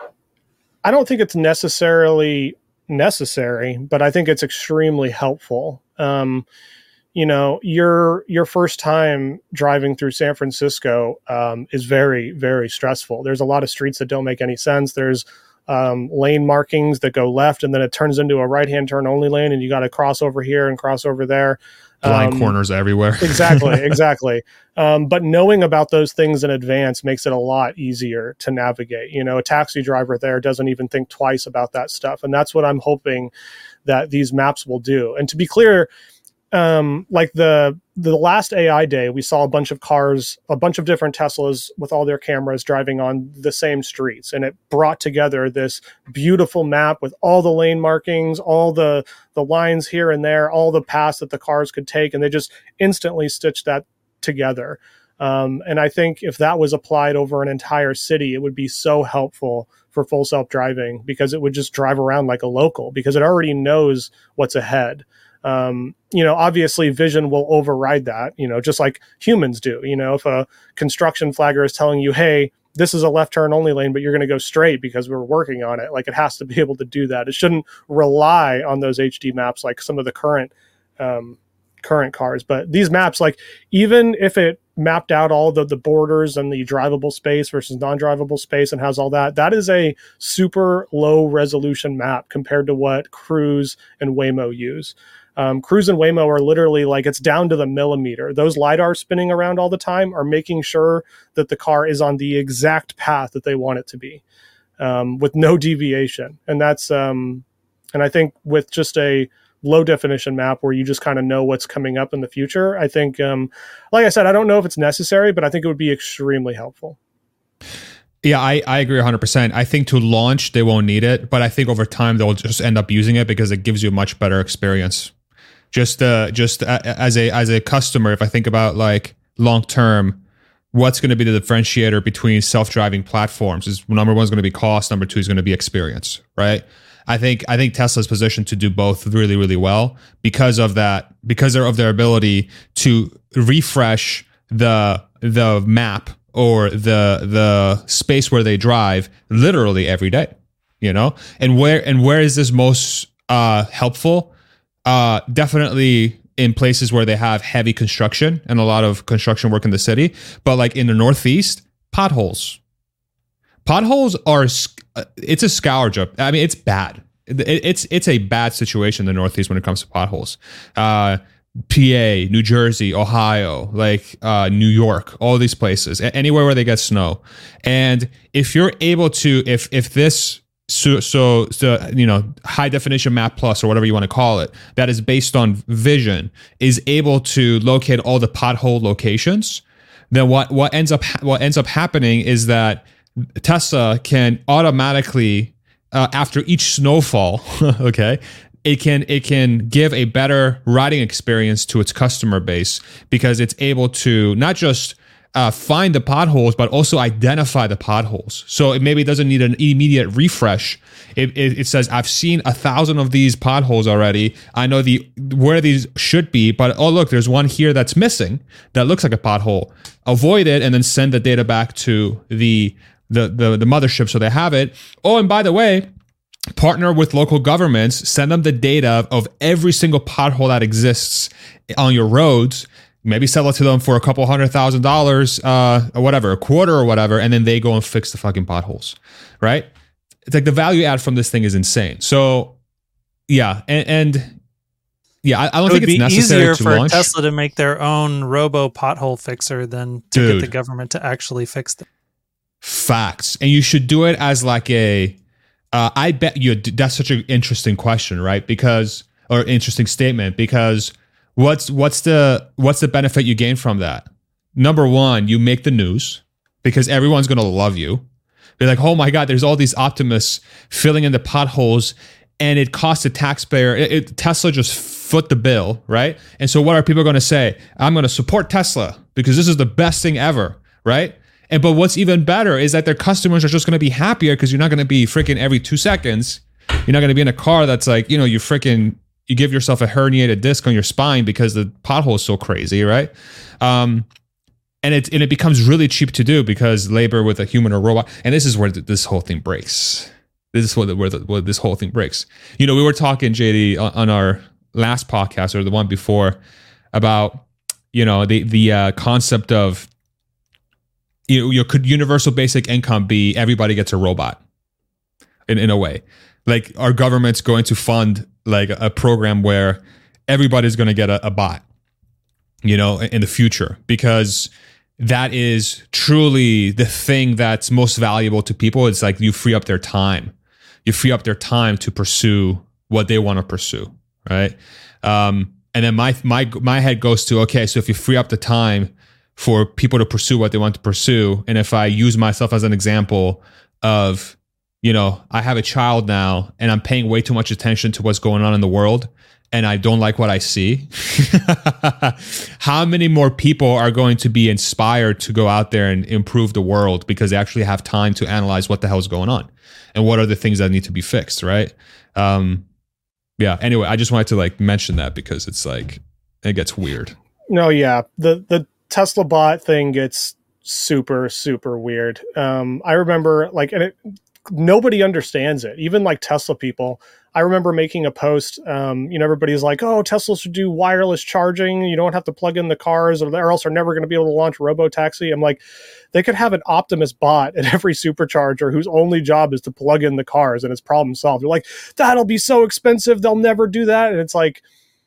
I don't think it's necessarily necessary, but I think it's extremely helpful. Um, you know, your your first time driving through San Francisco um, is very, very stressful. There's a lot of streets that don't make any sense. There's um, lane markings that go left, and then it turns into a right-hand turn only lane, and you got to cross over here and cross over there. Blind um, corners everywhere. exactly, exactly. Um, but knowing about those things in advance makes it a lot easier to navigate. You know, a taxi driver there doesn't even think twice about that stuff. And that's what I'm hoping that these maps will do. And to be clear, um, like the the last A I day, we saw a bunch of cars, a bunch of different Teslas with all their cameras driving on the same streets. And it brought together this beautiful map with all the lane markings, all the, the lines here and there, all the paths that the cars could take. And they just instantly stitched that together. Um, and I think if that was applied over an entire city, it would be so helpful for full self-driving, because it would just drive around like a local, because it already knows what's ahead. Um, you know, obviously vision will override that, you know, just like humans do. You know, if a construction flagger is telling you, hey, this is a left turn only lane, but you're going to go straight because we're working on it, like, it has to be able to do that. It shouldn't rely on those H D maps like some of the current um, current cars. But these maps, like, even if it mapped out all the, the borders and the drivable space versus non-drivable space and has all that, that is a super low resolution map compared to what Cruise and Waymo use. Um, Cruise and Waymo are literally like, it's down to the millimeter. Those LiDAR spinning around all the time are making sure that the car is on the exact path that they want it to be, um, with no deviation. And that's, um, and I think with just a low definition map where you just kind of know what's coming up in the future, I think, um, like I said, I don't know if it's necessary, but I think it would be extremely helpful. Yeah, I, I agree one hundred percent. I think to launch, they won't need it, but I think over time, they'll just end up using it because it gives you a much better experience. Just uh, just uh, as a as a customer, if I think about like long term, what's going to be the differentiator between self-driving platforms is number one is going to be cost, number two is going to be experience, right? I think I think Tesla's positioned to do both really, really well because of that, because of their ability to refresh the the map or the the space where they drive literally every day, you know? And where and where is this most uh, helpful? Uh, definitely in places where they have heavy construction and a lot of construction work in the city, but like in the Northeast, potholes. Potholes are, it's a scourge up. I mean, it's bad. It's it's a bad situation in the Northeast when it comes to potholes. Uh, P A, New Jersey, Ohio, like uh, New York, all these places, anywhere where they get snow. And if you're able to, if if this, so, so, so you know, high definition map plus or whatever you want to call it, that is based on vision, is able to locate all the pothole locations, then what what ends up what ends up happening is that Tesla can automatically, uh, after each snowfall, okay, it can it can give a better riding experience to its customer base because it's able to not just uh, find the potholes, but also identify the potholes. So it maybe doesn't need an immediate refresh. It, it, it says, I've seen a thousand of these potholes already. I know the where these should be, but oh, look, there's one here that's missing that looks like a pothole. Avoid it and then send the data back to the the the, the mothership so they have it. Oh, and by the way, partner with local governments, send them the data of every single pothole that exists on your roads. Maybe sell it to them for a couple hundred thousand dollars, uh, or whatever, a quarter or whatever, and then they go and fix the fucking potholes, right? It's like the value add from this thing is insane. So, yeah, and, and yeah, I, I don't it think would it's be necessary easier to for launch. Tesla to make their own robo pothole fixer than to Dude. get the government to actually fix them. Facts, and you should do it as like a. Uh, I bet you that's such an interesting question, right? Because or interesting statement because. What's what's the what's the benefit you gain from that? Number one, you make the news because everyone's gonna love you. They're like, oh my god, there's all these optimists filling in the potholes, and it costs the taxpayer. It, it, Tesla just foot the bill, right? And so, what are people gonna say? I'm gonna support Tesla because this is the best thing ever, right? And but what's even better is that their customers are just gonna be happier because you're not gonna be freaking every two seconds. You're not gonna be in a car that's like, you know, you freaking. You give yourself a herniated disc on your spine because the pothole is so crazy, right? Um, and it and it becomes really cheap to do because labor with a human or robot. And this is where th- this whole thing breaks. This is where, the, where, the, where this whole thing breaks. You know, we were talking, J D, on, on our last podcast or the one before about you know the the uh, concept of you know, you know, could universal basic income be everybody gets a robot in in a way. Like, our government's going to fund like a program where everybody's going to get a, a bot, you know, in the future, because that is truly the thing that's most valuable to people. It's like you free up their time. You free up their time to pursue what they want to pursue, right? Um, and then my my my head goes to, okay, so if you free up the time for people to pursue what they want to pursue, and if I use myself as an example of, you know, I have a child now and I'm paying way too much attention to what's going on in the world and I don't like what I see. How many more people are going to be inspired to go out there and improve the world because they actually have time to analyze what the hell's going on and what are the things that need to be fixed, right? Um, yeah, anyway, I just wanted to like mention that because it's like, it gets weird. No, yeah. The, the Tesla bot thing gets super, super weird. Um, I remember like, and it, nobody understands it. Even like Tesla people. I remember making a post, um, you know, everybody's like, oh, Tesla should do wireless charging. You don't have to plug in the cars or, or else they're never going to be able to launch robo-taxi. I'm like, they could have an Optimus bot at every supercharger whose only job is to plug in the cars and it's problem solved. They're like, that'll be so expensive. They'll never do that. And it's like,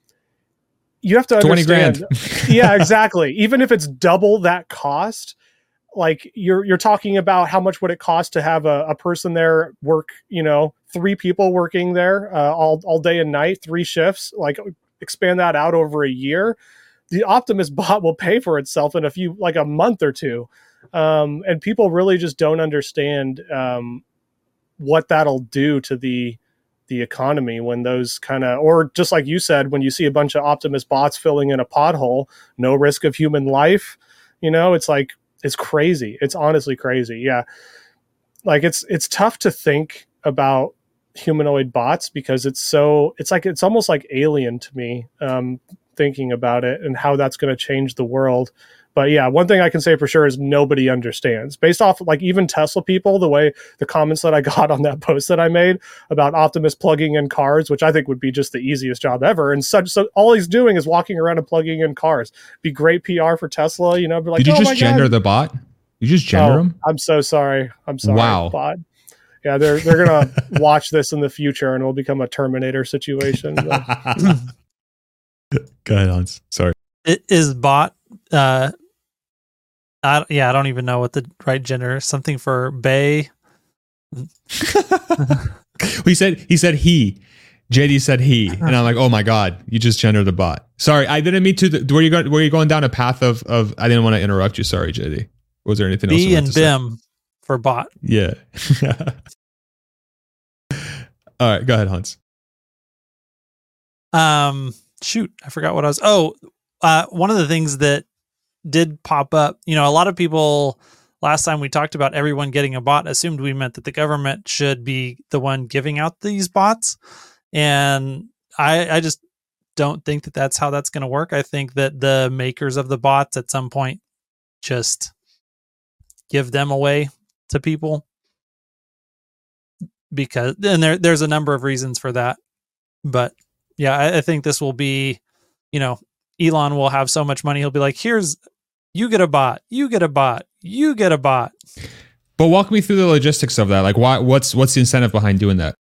you have to understand. twenty grand. Yeah, exactly. Even if it's double that cost, like you're you're talking about how much would it cost to have a, a person there work, you know, three people working there uh, all, all day and night, three shifts, like expand that out over a year. The Optimus bot will pay for itself in a few, like a month or two. Um, and people really just don't understand um, what that'll do to the the economy when those kind of, or just like you said, when you see a bunch of Optimus bots filling in a pothole, no risk of human life, you know, it's like, is crazy. It's honestly crazy. Yeah. Like it's, it's tough to think about humanoid bots because it's so, it's like, it's almost like alien to me, um, thinking about it and how that's going to change the world. But yeah, one thing I can say for sure is nobody understands. Based off like even Tesla people, the way the comments that I got on that post that I made about Optimus plugging in cars, which I think would be just the easiest job ever. And such, so all he's doing is walking around and plugging in cars. Be great P R for Tesla, you know. Be like, did you oh just my gender God. the bot? You just gender oh, him? I'm so sorry. I'm sorry. Wow. Bot. Yeah, they're they're gonna watch this in the future and it'll become a Terminator situation. Go ahead, Hans. Sorry. It is bot. Uh, I, yeah, I don't even know what the right gender is. Something for Bay. he said he said he. J D said he, and I'm like, oh my God, you just gendered the bot. Sorry, I didn't mean to. The, were you going? Were you going down a path of of? I didn't want to interrupt you. Sorry, J D. Was there anything else? B you and wanted to Bim say? for bot. Yeah. All right, go ahead, Hans. Um, shoot, I forgot what I was. Oh, uh, one of the things that did pop up, you know, a lot of people last time we talked about everyone getting a bot assumed we meant that the government should be the one giving out these bots. And I, I just don't think that that's how that's going to work. I think that the makers of the bots at some point just give them away to people because, and there, there's a number of reasons for that. But yeah, I, I think this will be, you know, Elon will have so much money. He'll be like, here's, you get a bot, you get a bot, you get a bot. But walk me through the logistics of that. Like, why? What's what's the incentive behind doing that?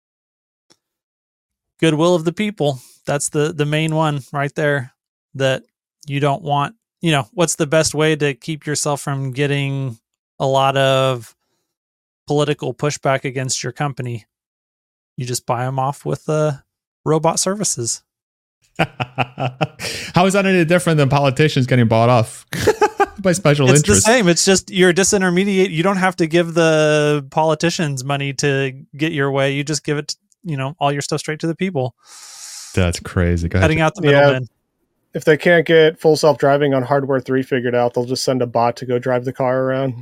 Goodwill of the people. That's the the main one right there. That you don't want. You know, what's the best way to keep yourself from getting a lot of political pushback against your company? You just buy them off with uh, robot services. How is that any different than politicians getting bought off by special it's interests? It's the same. It's just you're disintermediate. You don't have to give the politicians money to get your way. You just give it, you know, all your stuff straight to the people. That's crazy. Go ahead. Cutting out the middleman. Yeah. If they can't get full self-driving on hardware three figured out, they'll just send a bot to go drive the car around.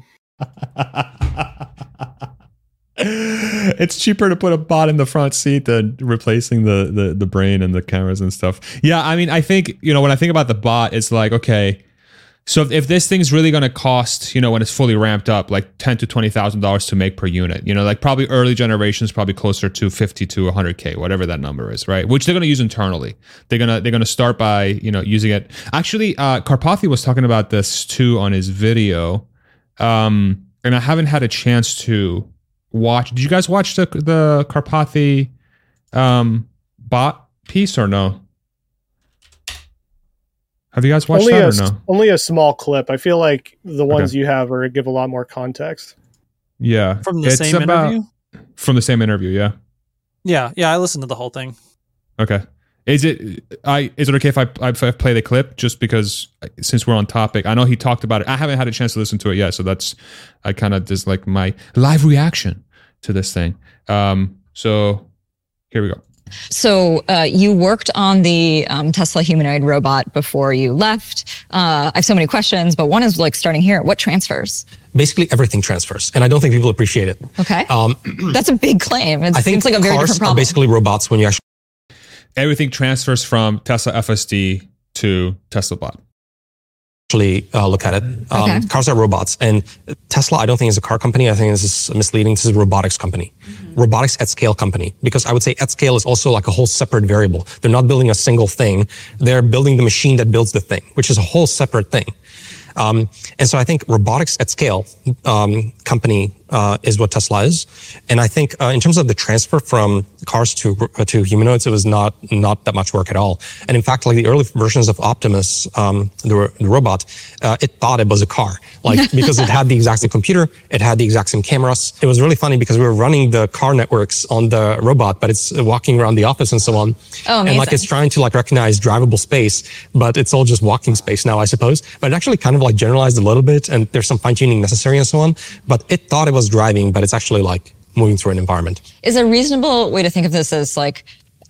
It's cheaper to put a bot in the front seat than replacing the, the the brain and the cameras and stuff. Yeah, I mean, I think, you know, when I think about the bot, it's like, okay, so if, if this thing's really going to cost, you know, when it's fully ramped up, like ten to twenty thousand dollars to make per unit, you know, like probably early generations, probably closer to fifty to one hundred K, whatever that number is, right? Which they're going to use internally. They're gonna they're gonna start by, you know, using it. Actually, uh, Karpathy was talking about this too on his video, um, and I haven't had a chance to watch. Did you guys watch the the Karpathy um, bot piece or no? Have you guys watched only that a, or no? Only a small clip. I feel like the ones Okay. you have are give a lot more context. Yeah, From the It's same about- interview? From the same interview, yeah. Yeah, yeah, I listened to the whole thing. Okay. Is it I is it okay if I if I play the clip just because since we're on topic? I know he talked about it. I haven't had a chance to listen to it yet, so that's I kind of just like my live reaction to this thing. Um, so here we go. So uh, you worked on the um, Tesla humanoid robot before you left. Uh, I have so many questions, but one is like starting here. What transfers? Basically, everything transfers, and I don't think people appreciate it. Okay, Um, that's a big claim. It I think seems like a very cars different are problem. basically robots when you actually Everything transfers from Tesla F S D to Tesla Bot. actually uh, look at it. Um, Okay. Cars are robots, and Tesla, I don't think is a car company. I think this is misleading. This is a robotics company, robotics at scale company. Because I would say at scale is also like a whole separate variable. They're not building a single thing; they're building the machine that builds the thing, which is a whole separate thing. Um, and so I think robotics at scale um, company uh, is what Tesla is. And I think uh, in terms of the transfer from cars to uh, to humanoids, it was not not that much work at all. And in fact, like the early versions of Optimus, um, the, the robot, uh, it thought it was a car, like because it had the exact same computer, it had the exact same cameras. It was really funny because we were running the car networks on the robot, but it's walking around the office and so on. Oh, and like amazing. it's trying to like recognize drivable space, but it's all just walking space now, I suppose. But it actually kind of like generalized a little bit, and there's some fine tuning necessary and so on. But it thought it was driving, but it's actually like moving through an environment. Is a reasonable way to think of this as like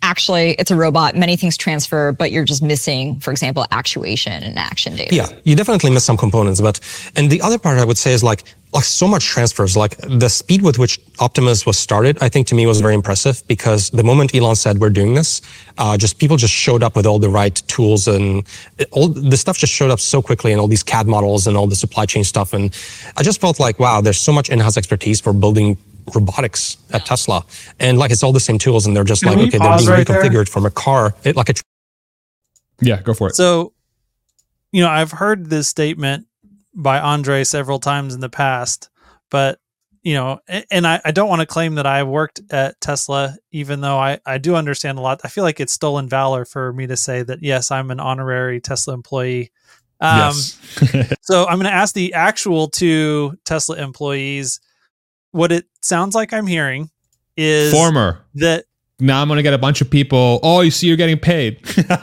actually it's a robot, many things transfer, but you're just missing, for example, actuation and action data. Yeah, you definitely miss some components. But and the other part I would say is like like so much transfers. Like the speed with which Optimus was started, I think to me was very impressive, because the moment Elon said we're doing this, uh, just people just showed up with all the right tools, and it, all the stuff just showed up so quickly, and all these C A D models and all the supply chain stuff. And I just felt like, wow, there's so much in-house expertise for building robotics at Tesla, and like it's all the same tools, and they're just Can like, okay, they're pause being right reconfigured there? from a car, it, like a. Yeah, go for it. So, you know, I've heard this statement by Andre several times in the past, but, you know, and, and I, I don't want to claim that I worked at Tesla, even though I, I do understand a lot. I feel like it's stolen valor for me to say that, yes, I'm an honorary Tesla employee. Um, yes. So I'm going to ask the actual two Tesla employees. What it sounds like I'm hearing is Former. that Now I'm going to get a bunch of people. Oh, you see, you're getting paid.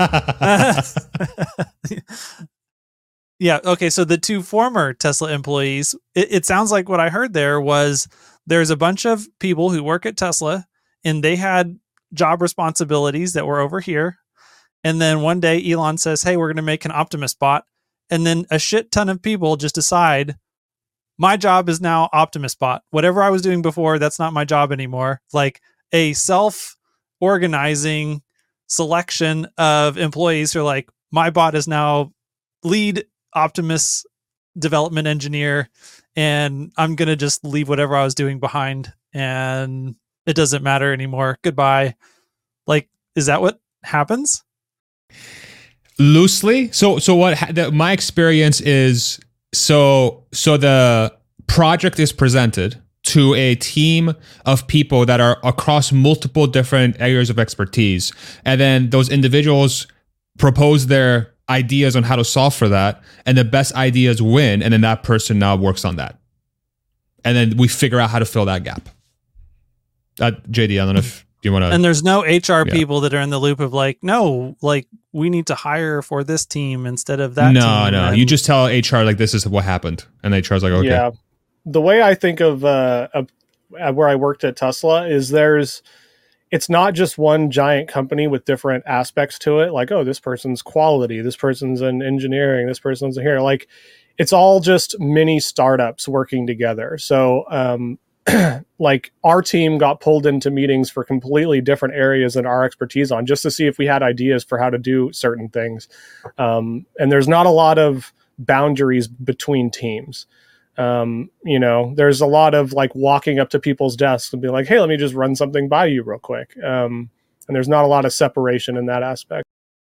Yeah. Okay. So the two former Tesla employees, it, it sounds like what I heard there was there's a bunch of people who work at Tesla, and they had job responsibilities that were over here. And then one day Elon says, hey, we're going to make an Optimus bot. And then a shit ton of people just decide my job is now Optimus bot. Whatever I was doing before, that's not my job anymore. Like a self organizing selection of employees who are like, my bot is now lead Optimus development engineer, and I'm going to just leave whatever I was doing behind, and it doesn't matter anymore. Goodbye. Like, is that what happens? Loosely. So, so what ha- the, my experience is, so, so the project is presented to a team of people that are across multiple different areas of expertise. And then those individuals propose their ideas on how to solve for that, and the best ideas win, and then that person now works on that, and then we figure out how to fill that gap. Uh, J D, I don't know if you want to. And there's no H R Yeah. people that are in the loop of like, no, like we need to hire for this team instead of that. No, team. no, And you just tell H R like this is what happened, and H R's like, okay, Yeah. The way I think of uh, uh, where I worked at Tesla is there's, it's not just one giant company with different aspects to it. Like, oh, this person's quality, this person's in engineering, this person's here. Like, it's all just mini startups working together. So, um, like our team got pulled into meetings for completely different areas than our expertise on, just to see if we had ideas for how to do certain things. Um, and there's not a lot of boundaries between teams. Um, you know, there's a lot of like walking up to people's desks and be like, hey, let me just run something by you real quick. Um, and there's not a lot of separation in that aspect.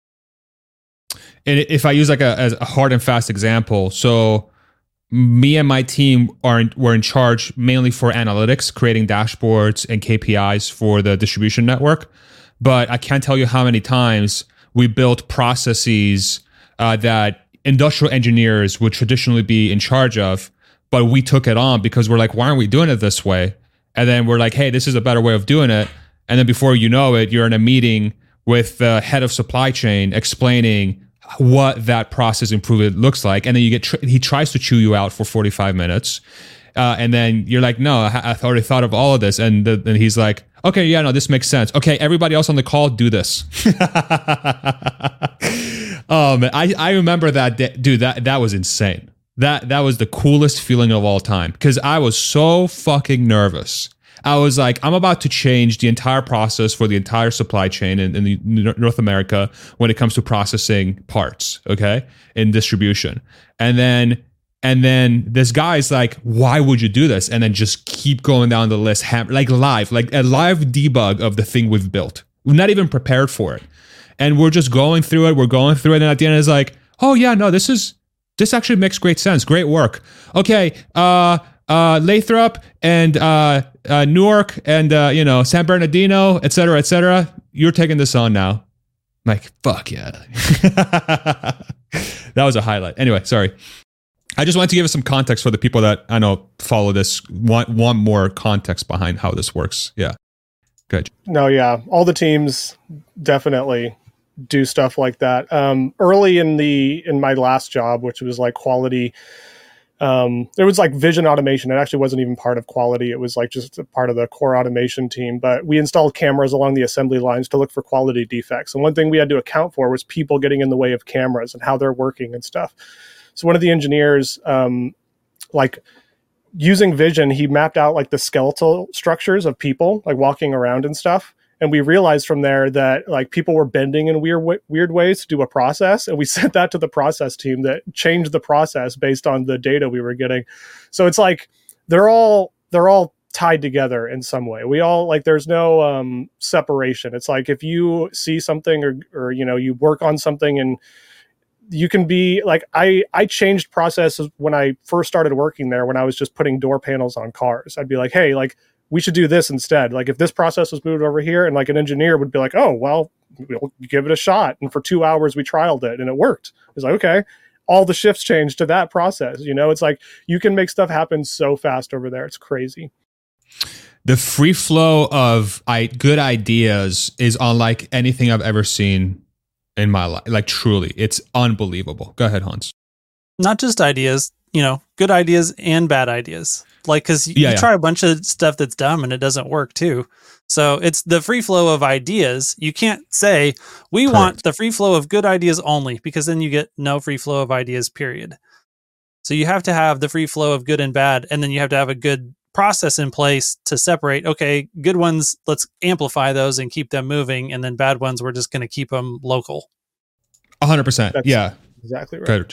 And if I use like a, as a hard and fast example, so me and my team are in, were in charge mainly for analytics, creating dashboards and K P Is for the distribution network. But I can't tell you how many times we built processes uh, that industrial engineers would traditionally be in charge of, but we took it on because we're like, why aren't we doing it this way? And then we're like, hey, this is a better way of doing it. And then before you know it, you're in a meeting with the head of supply chain explaining what that process improvement looks like. And then you get, tr- he tries to chew you out for forty-five minutes. Uh, and then you're like, no, I- I've already thought of all of this. And then the, he's like, okay, yeah, no, this makes sense. Okay, everybody else on the call, do this. Oh man, I, I remember that day, dude, that, that was insane. That, that was the coolest feeling of all time, because I was so fucking nervous. I was like, I'm about to change the entire process for the entire supply chain in, in the North America when it comes to processing parts, okay, in distribution. And then and then this guy's like, why would you do this? And then just keep going down the list, ham- like live, like a live debug of the thing we've built. We're not even prepared for it. And we're just going through it. We're going through it. And at the end, it's like, oh, yeah, no, this is this actually makes great sense. Great work. Okay. Uh, uh, Lathrop and uh, uh, Newark and, uh, you know, San Bernardino, et cetera, et cetera. You're taking this on now. I'm like, fuck yeah. That was a highlight. Anyway, sorry. I just wanted to give us some context for the people that I know follow this, want, want more context behind how this works. Yeah. Good. No, yeah. All the teams definitely do stuff like that. Um, early in the in my last job, which was like quality Um, there was like vision automation. It actually wasn't even part of quality. It was like just a part of the core automation team. But we installed cameras along the assembly lines to look for quality defects. And one thing we had to account for was people getting in the way of cameras and how they're working and stuff. So one of the engineers, um, like using vision, he mapped out like the skeletal structures of people like walking around and stuff. And we realized from there that like people were bending in weird weird ways to do a process, and we sent that to the process team that changed the process based on the data we were getting. So it's like they're all they're all tied together in some way. We all like there's no um, separation. It's like if you see something or or you know you work on something and you can be like I I changed processes when I first started working there when I was just putting door panels on cars. I'd be like, hey, like. we should do this instead. Like if this process was moved over here, and like an engineer would be like, oh, well, we'll give it a shot. And for two hours we trialed it and it worked. It's like, okay, all the shifts changed to that process. You know, it's like you can make stuff happen so fast over there. It's crazy. The free flow of I, good ideas is unlike anything I've ever seen in my life. Like truly, it's unbelievable. Go ahead, Hans. Not just ideas, you know, good ideas and bad ideas. Like, because you, yeah, you yeah. try a bunch of stuff that's dumb and it doesn't work too. So it's the free flow of ideas. You can't say, we Correct. want the free flow of good ideas only, because then you get no free flow of ideas, period. So you have to have the free flow of good and bad, and then you have to have a good process in place to separate, okay, good ones, let's amplify those and keep them moving, and then bad ones, we're just going to keep them local. one hundred percent. That's yeah. Exactly right. Good.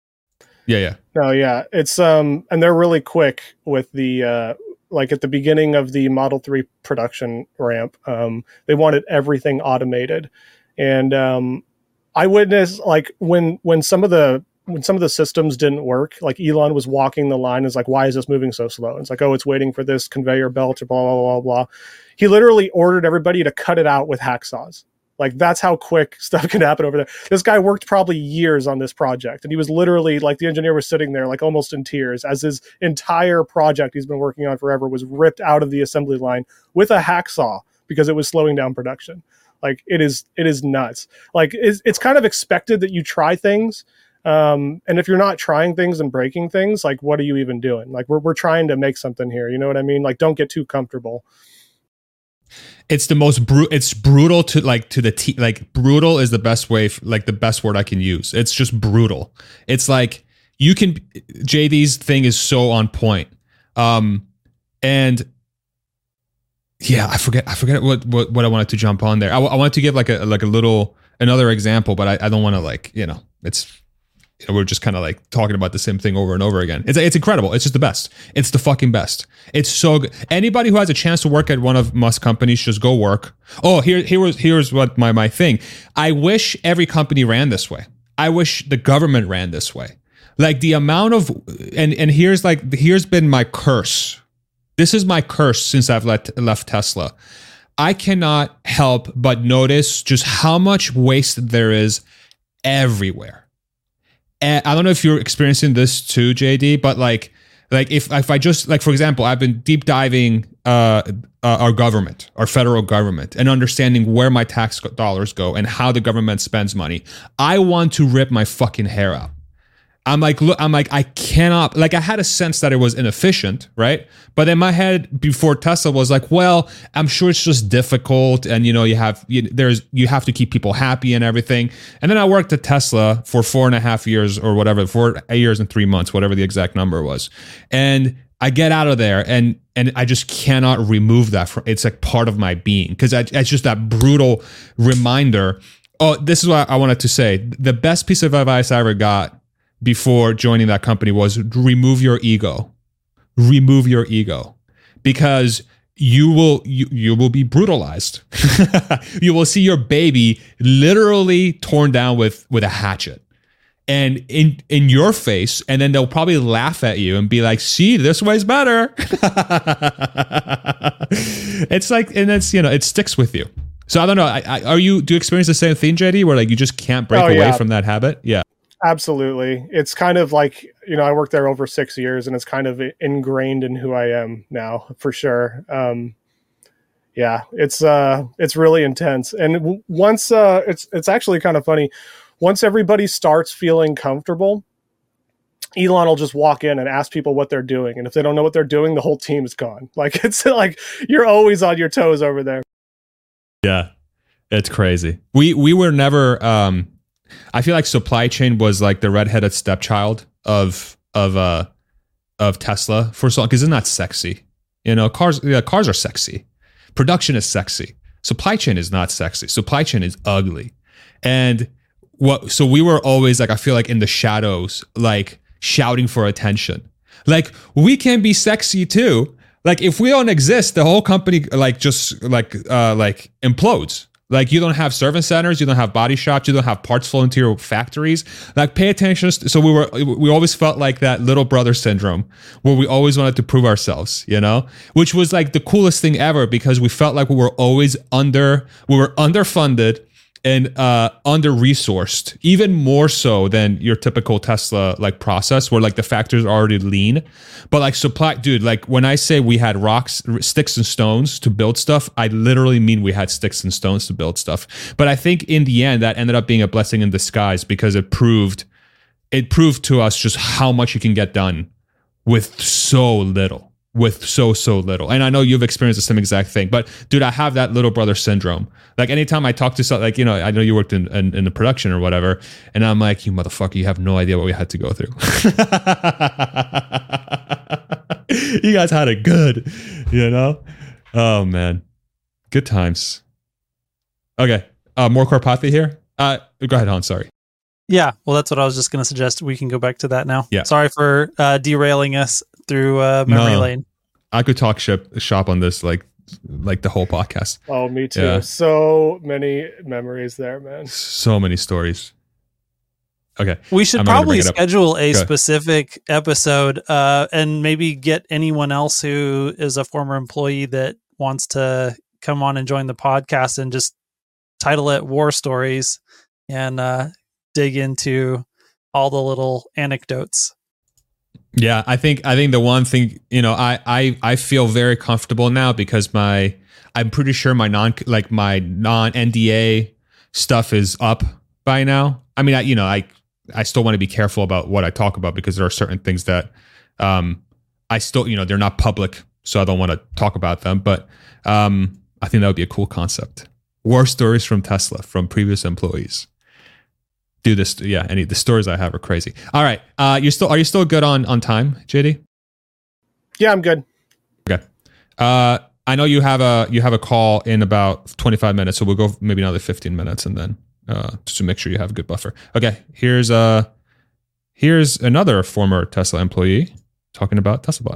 Yeah, yeah. No, yeah. It's um and they're really quick with the uh like at the beginning of the Model three production ramp, um, they wanted everything automated. And um I witnessed like when when some of the when some of the systems didn't work, like Elon was walking the line, is like, why is this moving so slow? And it's like, oh, it's waiting for this conveyor belt or blah, blah, blah, blah. He literally ordered everybody to cut it out with hacksaws. Like that's how quick stuff can happen over there. This guy worked probably years on this project, and he was literally like, the engineer was sitting there like almost in tears as his entire project he's been working on forever was ripped out of the assembly line with a hacksaw because it was slowing down production. Like it is, it is nuts. Like it's, it's kind of expected that you try things. Um, and if you're not trying things and breaking things, like what are you even doing? Like we're, we're trying to make something here. You know what I mean? Like don't get too comfortable. It's the most brutal. It's brutal to like to the t- like brutal is the best way, f- like the best word I can use. It's just brutal. It's like you can, J D's thing is so on point. Um, and yeah, I forget, I forget what, what, what I wanted to jump on there. I, w- I wanted to give like a, like a little, another example, but I, I don't want to like, you know, it's, you know, we're just kind of like talking about the same thing over and over again. It's it's incredible. It's just the best. It's the fucking best. It's so good. Anybody who has a chance to work at one of Musk companies, just go work. Oh, here here was here's what my my thing. I wish every company ran this way. I wish the government ran this way. Like the amount of and and here's like here's been my curse. This is my curse since I've left left Tesla. I cannot help but notice just how much waste there is everywhere. And I don't know if you're experiencing this too, J D, but like, like if if I just like, for example, I've been deep diving uh, uh, our government, our federal government, and understanding where my tax dollars go and how the government spends money. I want to rip my fucking hair out. I'm like, look, I'm like, I cannot, like, I had a sense that it was inefficient, right? But in my head before Tesla was like, well, I'm sure it's just difficult. And, you know, you have, you, there's, you have to keep people happy and everything. And then I worked at Tesla for four and a half years or whatever, four years and three months, whatever the exact number was. And I get out of there and, and I just cannot remove that. From, it's like part of my being because it's just that brutal reminder. Oh, this is what I wanted to say. The best piece of advice I ever got before joining that company was remove your ego. Remove your ego. Because you will you, you will be brutalized. You will see your baby literally torn down with, with a hatchet. And in in your face, and then they'll probably laugh at you and be like, see, this way's better. It's like, and it's, you know, it sticks with you. So I don't know. I, I, are you, do you experience the same thing, J D, where like you just can't break oh, away yeah. from that habit? Yeah. Absolutely. It's kind of like, you know, I worked there over six years and it's kind of ingrained in who I am now for sure. Um, yeah, it's, uh, it's really intense. And w- once, uh, it's, it's actually kind of funny. Once everybody starts feeling comfortable, Elon will just walk in and ask people what they're doing. And if they don't know what they're doing, the whole team is gone. Like, it's like you're always on your toes over there. Yeah, it's crazy. We we were never, um, I feel like supply chain was like the redheaded stepchild of, of, uh, of Tesla for so long, because it's not sexy. You know, cars, yeah, cars are sexy. Production is sexy. Supply chain is not sexy. Supply chain is ugly. And what, so we were always like, I feel like in the shadows, like shouting for attention. Like, we can be sexy too. Like, if we don't exist, the whole company like just like, uh, like implodes. Like, you don't have service centers, you don't have body shops, you don't have parts flowing to your factories. Like, pay attention. So we were, we always felt like that little brother syndrome where we always wanted to prove ourselves, you know, which was like the coolest thing ever, because we felt like we were always under, we were underfunded and uh, under-resourced, even more so than your typical Tesla like process where like the factories are already lean. But like supply, dude, like when I say we had rocks, sticks and stones to build stuff, I literally mean we had sticks and stones to build stuff. But I think in the end, that ended up being a blessing in disguise, because it proved, it proved to us just how much you can get done with so little. With so, so little. And I know you've experienced the same exact thing, but dude, I have that little brother syndrome. Like, anytime I talk to some, like, you know, I know you worked in, in, in the production or whatever, and I'm like, you motherfucker, you have no idea what we had to go through. You guys had it good, you know? Oh man. Good times. Okay. Uh, more Karpathy here. Uh, go ahead, Han, sorry. Yeah, well, that's what I was just going to suggest. We can go back to that now. Yeah. Sorry for uh, derailing us through uh, memory no, lane. I could talk ship, shop on this like like the whole podcast. Oh, me too. Yeah. So many memories there, man. So many stories. Okay. We should I'm not gonna probably bring it up. schedule a Go. specific episode uh, and maybe get anyone else who is a former employee that wants to come on and join the podcast and just title it War Stories and uh, dig into all the little anecdotes. Yeah, I think I think the one thing, you know, I I I feel very comfortable now because my I'm pretty sure my non like my non N D A stuff is up by now. I mean, I you know, I I still want to be careful about what I talk about because there are certain things that um I still, you know, they're not public, so I don't want to talk about them, but um I think that would be a cool concept. War stories from Tesla from previous employees. Do this, yeah. Any the stories I have are crazy. All right, uh, you still are you still good on on time, J D? Yeah, I'm good. Okay. Uh, I know you have a you have a call in about twenty-five minutes, so we'll go maybe another fifteen minutes, and then uh, just to make sure you have a good buffer. Okay. Here's uh here's another former Tesla employee talking about TeslaBot.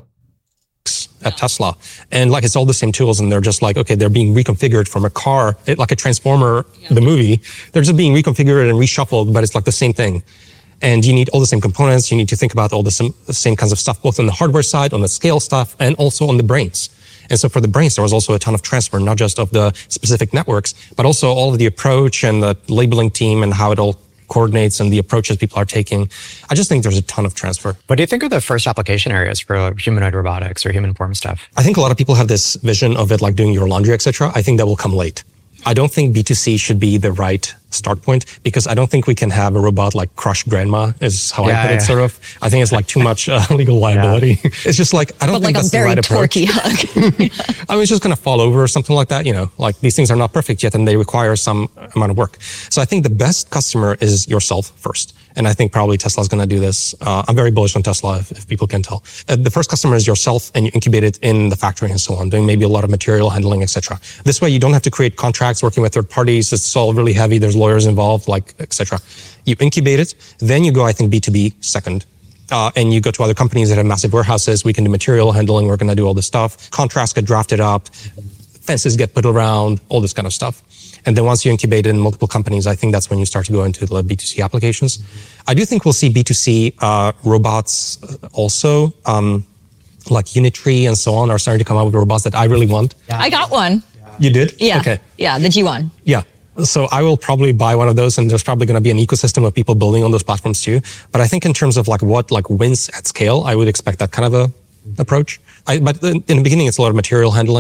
At Tesla, and like it's all the same tools, and they're just like, okay, they're being reconfigured from a car, it, like a Transformer, yeah. The movie. They're just being reconfigured and reshuffled, but it's like the same thing. And you need all the same components. You need to think about all the same, the same kinds of stuff, both on the hardware side, on the scale stuff, and also on the brains. And so for the brains, there was also a ton of transfer, not just of the specific networks, but also all of the approach and the labeling team and how it all coordinates and the approaches people are taking. I just think there's a ton of transfer. What do you think are the first application areas for humanoid robotics or human form stuff? I think a lot of people have this vision of it like doing your laundry, et cetera. I think that will come late. I don't think B two C should be the right start point because I don't think we can have a robot like crush grandma is how yeah, I put yeah. it sort of. I think it's like too much uh, legal liability. Yeah. It's just like, I don't but think like that's a very the right approach. torquey hug. I mean, it's just going to fall over or something like that. You know, like these things are not perfect yet and they require some amount of work. So I think the best customer is yourself first. And I think probably Tesla's going to do this. Uh, I'm very bullish on Tesla, if, if people can tell. Uh, the first customer is yourself, and you incubate it in the factory and so on, doing maybe a lot of material handling, et cetera. This way, you don't have to create contracts working with third parties. It's all really heavy. There's lawyers involved, like et cetera. You incubate it, then you go, I think, B two B second. Uh, and you go to other companies that have massive warehouses. We can do material handling. We're going to do all this stuff. Contracts get drafted up. Fences get put around, all this kind of stuff. And then once you incubate it in multiple companies, I think that's when you start to go into the B two C applications. I do think we'll see B two C uh, robots also, um, like Unitree and so on are starting to come out with robots that I really want. I got one. You did? Yeah. Okay. Yeah, the G one. Yeah. So I will probably buy one of those, and there's probably going to be an ecosystem of people building on those platforms too. But I think in terms of like what like wins at scale, I would expect that kind of a approach. I, but in the beginning, it's a lot of material handling.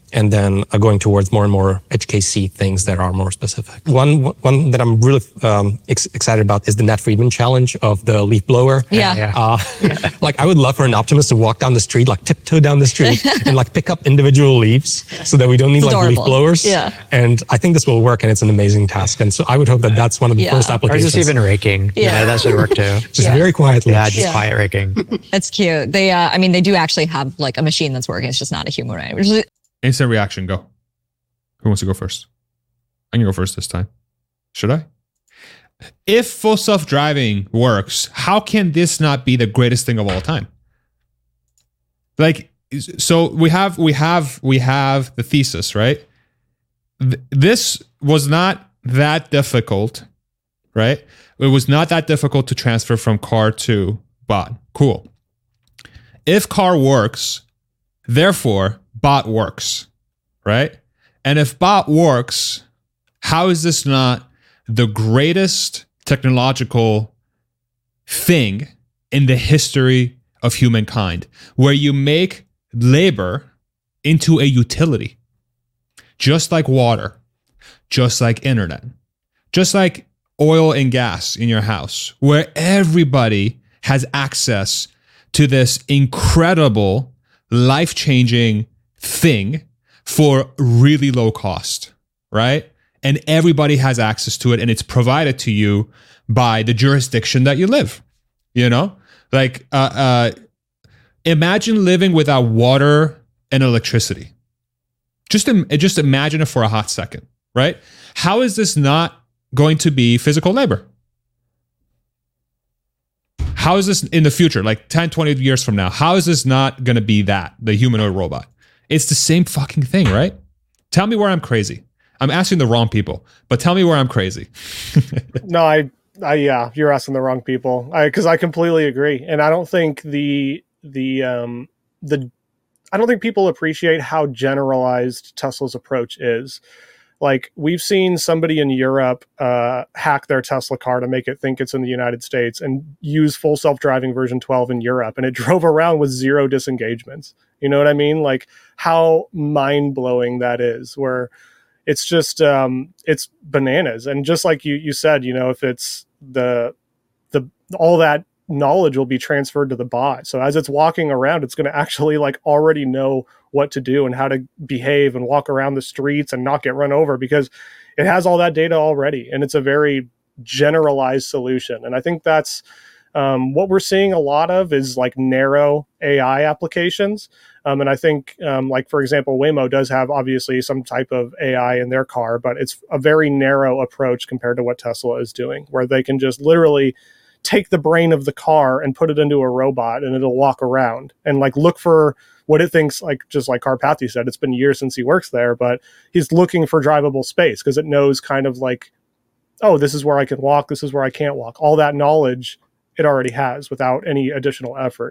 and then uh, going towards more and more H K C things that are more specific. One one that I'm really um, ex- excited about is the Nat Friedman challenge of the leaf blower. Yeah. Yeah. Uh, like I would love for an optimist to walk down the street, like tiptoe down the street and like pick up individual leaves so that we don't need It's like leaf adorable. blowers. Yeah. And I think this will work, and it's an amazing task. And so I would hope that that's one of the Yeah. first Or applications. just even raking. Yeah. Yeah, that should work too. Just Yeah. very quietly. Yeah, just Yeah. quiet raking. That's cute. They, uh, I mean, they do actually have like a machine that's working. It's just not a humanoid. Which is, Instant reaction, go. Who wants to go first? I'm gonna go first this time. Should I? If full self-driving works, how can this not be the greatest thing of all time? Like, so we have we have we have the thesis, right? Th- This was not that difficult, right? It was not that difficult to transfer from car to bot. Cool. If car works, therefore bot works, right? And if bot works, how is this not the greatest technological thing in the history of humankind, where you make labor into a utility, just like water, just like internet, just like oil and gas in your house, where everybody has access to this incredible, life-changing thing for really low cost, right? And everybody has access to it, and it's provided to you by the jurisdiction that you live. You know, like uh, uh, imagine living without water and electricity. Just im- just imagine it for a hot second, right? How is this not going to be physical labor? How is this in the future, like ten, twenty years from now? How is this not going to be that, the humanoid robot? It's the same fucking thing, right? Tell me where I'm crazy. I'm asking the wrong people, but tell me where I'm crazy. No, I, I, yeah, you're asking the wrong people. I, because I completely agree, and I don't think the the um the I don't think people appreciate how generalized Tesla's approach is. Like, we've seen somebody in Europe uh, hack their Tesla car to make it think it's in the United States and use full self-driving version twelve in Europe, and it drove around with zero disengagements. You know what I mean? Like, how mind-blowing that is, where it's just, um, it's bananas. And just like you, you said, you know, if it's the, the, all that knowledge will be transferred to the bot. So as it's walking around, it's going to actually like already know what to do and how to behave and walk around the streets and not get run over, because it has all that data already. And it's a very generalized solution. And I think that's um, what we're seeing a lot of is like narrow A I applications. Um, and I think um, like, for example, Waymo does have obviously some type of A I in their car, but it's a very narrow approach compared to what Tesla is doing, where they can just literally take the brain of the car and put it into a robot, and it'll walk around and like look for what it thinks, like just like Karpathy said, it's been years since he works there, but he's looking for drivable space because it knows kind of like, oh, this is where I can walk, this is where I can't walk. All that knowledge it already has without any additional effort.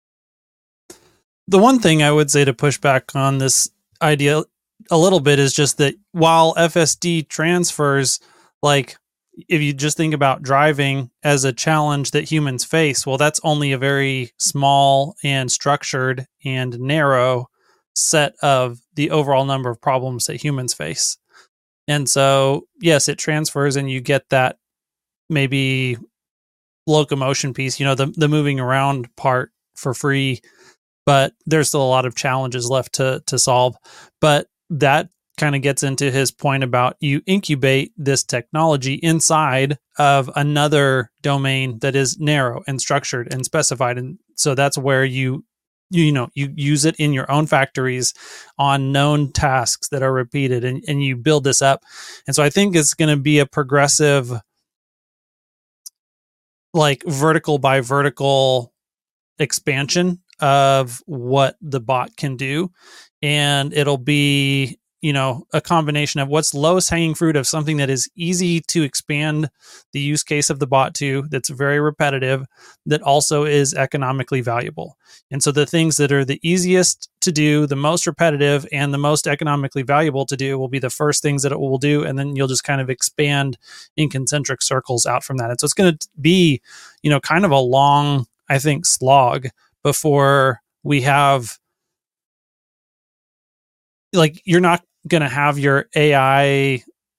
The one thing I would say to push back on this idea a little bit is just that while F S D transfers, like, if you just think about driving as a challenge that humans face, well, that's only a very small and structured and narrow set of the overall number of problems that humans face. And so, yes, it transfers and you get that maybe locomotion piece, you know, the, the moving around part for free, but there's still a lot of challenges left to, to solve. But that kind of gets into his point about you incubate this technology inside of another domain that is narrow and structured and specified. And so that's where you, you, you know, you use it in your own factories on known tasks that are repeated, and, and you build this up. And so I think it's going to be a progressive, like vertical by vertical expansion of what the bot can do. And it'll be, you know, a combination of what's lowest hanging fruit of something that is easy to expand the use case of the bot to, that's very repetitive, that also is economically valuable. And so the things that are the easiest to do, the most repetitive, and the most economically valuable to do will be the first things that it will do. And then you'll just kind of expand in concentric circles out from that. And so it's going to be, you know, kind of a long, I think, slog before we have like you're not going to have your A I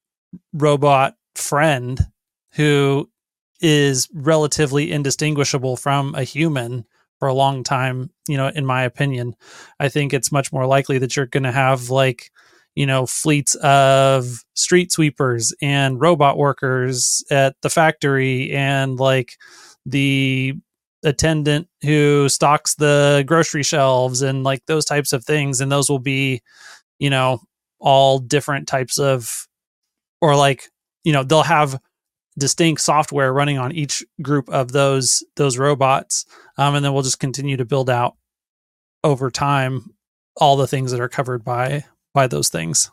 robot friend who is relatively indistinguishable from a human for a long time, you know, in my opinion. I think it's much more likely that you're going to have like, you know, fleets of street sweepers and robot workers at the factory and like the attendant who stocks the grocery shelves and like those types of things. And those will be, you know, all different types of, or like, you know, they'll have distinct software running on each group of those those robots, um, and then we'll just continue to build out over time all the things that are covered by by those things.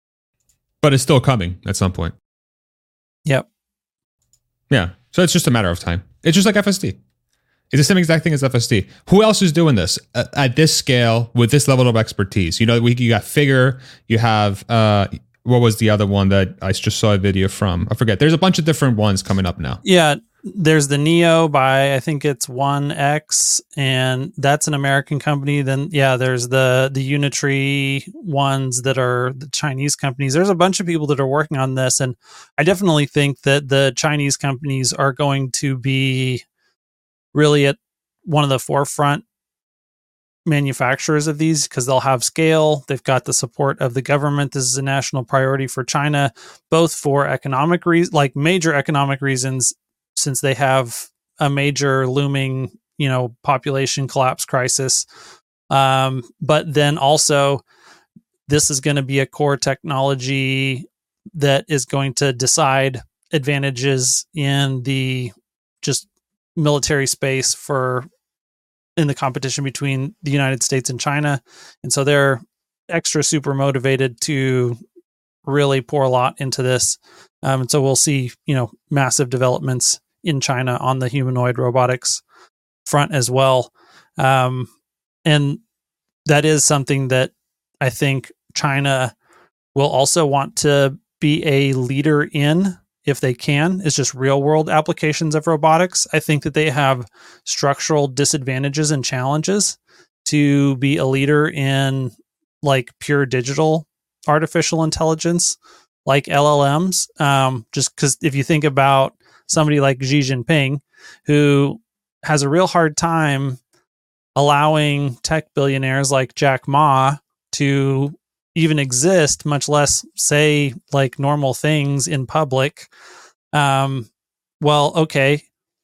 But it's still coming at some point. Yep. Yeah. So it's just a matter of time. It's just like F S D. It's the same exact thing as F S D. Who else is doing this at, at this scale with this level of expertise? You know, we you got Figure. You have. Uh, What was the other one that I just saw a video from? I forget. There's a bunch of different ones coming up now. Yeah, there's the Neo by, I think it's one X, and that's an American company. Then, yeah, there's the the Unitree ones that are the Chinese companies. There's a bunch of people that are working on this, and I definitely think that the Chinese companies are going to be really at one of the forefront manufacturers of these because they'll have scale. They've got the support of the government. This is a national priority for China, both for economic reasons, like major economic reasons, since they have a major looming, you know, population collapse crisis. Um, but then also, this is going to be a core technology that is going to decide advantages in the just military space for in the competition between the United States and China. And so they're extra super motivated to really pour a lot into this. Um, and so we'll see, you know, massive developments in China on the humanoid robotics front as well. Um, and that is something that I think China will also want to be a leader in if they can, is just real world applications of robotics. I think that they have structural disadvantages and challenges to be a leader in like pure digital artificial intelligence, like L L Ms. Um, just because if you think about somebody like Xi Jinping, who has a real hard time allowing tech billionaires like Jack Ma to even exist, much less say like normal things in public. Um, well, okay.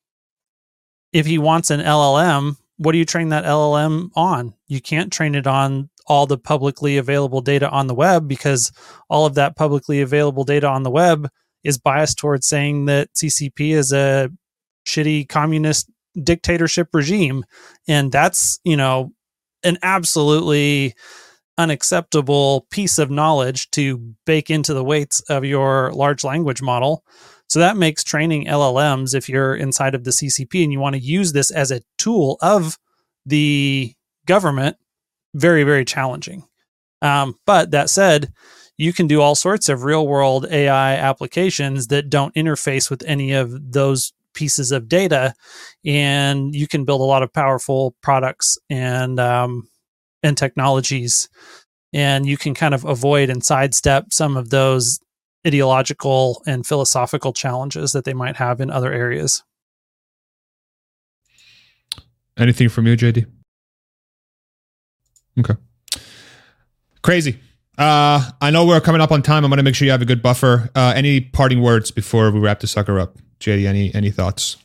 If he wants an L L M, what do you train that L L M on? You can't train it on all the publicly available data on the web because all of that publicly available data on the web is biased towards saying that C C P is a shitty communist dictatorship regime. And that's, you know, an absolutely unacceptable piece of knowledge to bake into the weights of your large language model. So that makes training L L Ms, if you're inside of the C C P and you want to use this as a tool of the government, very, very challenging. Um, but that said, you can do all sorts of real world A I applications that don't interface with any of those pieces of data. And you can build a lot of powerful products and, um, and technologies, and you can kind of avoid and sidestep some of those ideological and philosophical challenges that they might have in other areas. Anything from you, J D? Okay. Crazy. Uh, I know we're coming up on time. I'm going to make sure you have a good buffer. Uh, any parting words before we wrap the sucker up? J D, any any thoughts?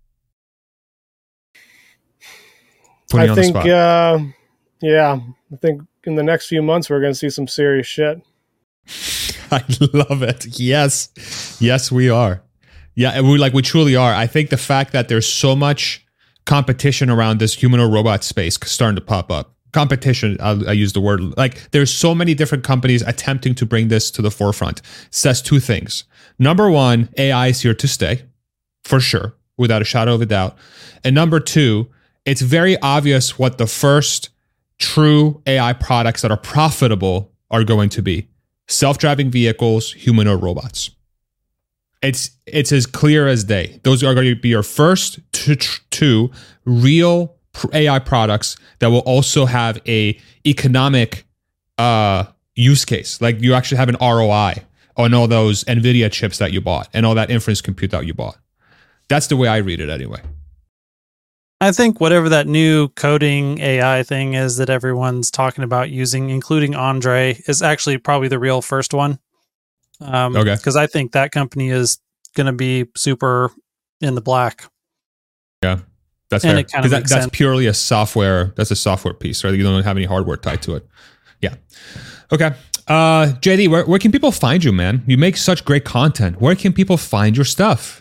Putting I on think, the spot. Uh, yeah, I think in the next few months we're going to see some serious shit. I love it. Yes, yes, we are. Yeah, and we like we truly are. I think the fact that there's so much competition around this humanoid robot space starting to pop up. Competition, I'll, I use the word, like there's so many different companies attempting to bring this to the forefront. Says two things. Number one, A I is here to stay, for sure, without a shadow of a doubt. And number two, it's very obvious what the first true A I products that are profitable are going to be. Self-driving vehicles, humanoid robots. It's it's as clear as day. Those are going to be your first two, two real A I products that will also have a economic uh, use case. Like you actually have an R O I on all those NVIDIA chips that you bought and all that inference compute that you bought. That's the way I read it anyway. I think whatever that new coding A I thing is that everyone's talking about using, including Andre, is actually probably the real first one. Um, okay. Because I think that company is going to be super in the black. Yeah, that's and fair. It kind of that, makes that's sense. purely a software. That's a software piece, right? You don't have any hardware tied to it. Yeah. Okay. Uh, J D, where, where can people find you, man? You make such great content. Where can people find your stuff?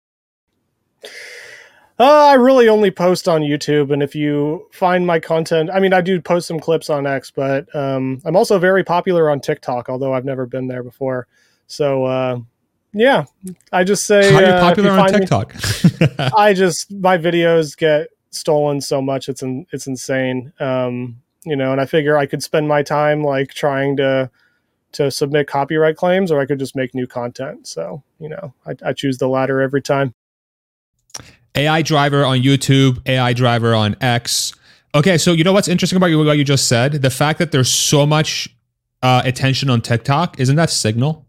Uh, I really only post on YouTube, and if you find my content, I mean, I do post some clips on X, but um, I'm also very popular on TikTok, although I've never been there before. So, uh, yeah, I just say... How are you uh, popular you on find TikTok? Me, I just, my videos get stolen so much, it's in, it's insane. Um, you know, and I figure I could spend my time like trying to to submit copyright claims, or I could just make new content. So, you know, I, I choose the latter every time. A I Driver on YouTube, A I Driver on X. Okay, so you know what's interesting about what you just said? The fact that there's so much uh, attention on TikTok, isn't that signal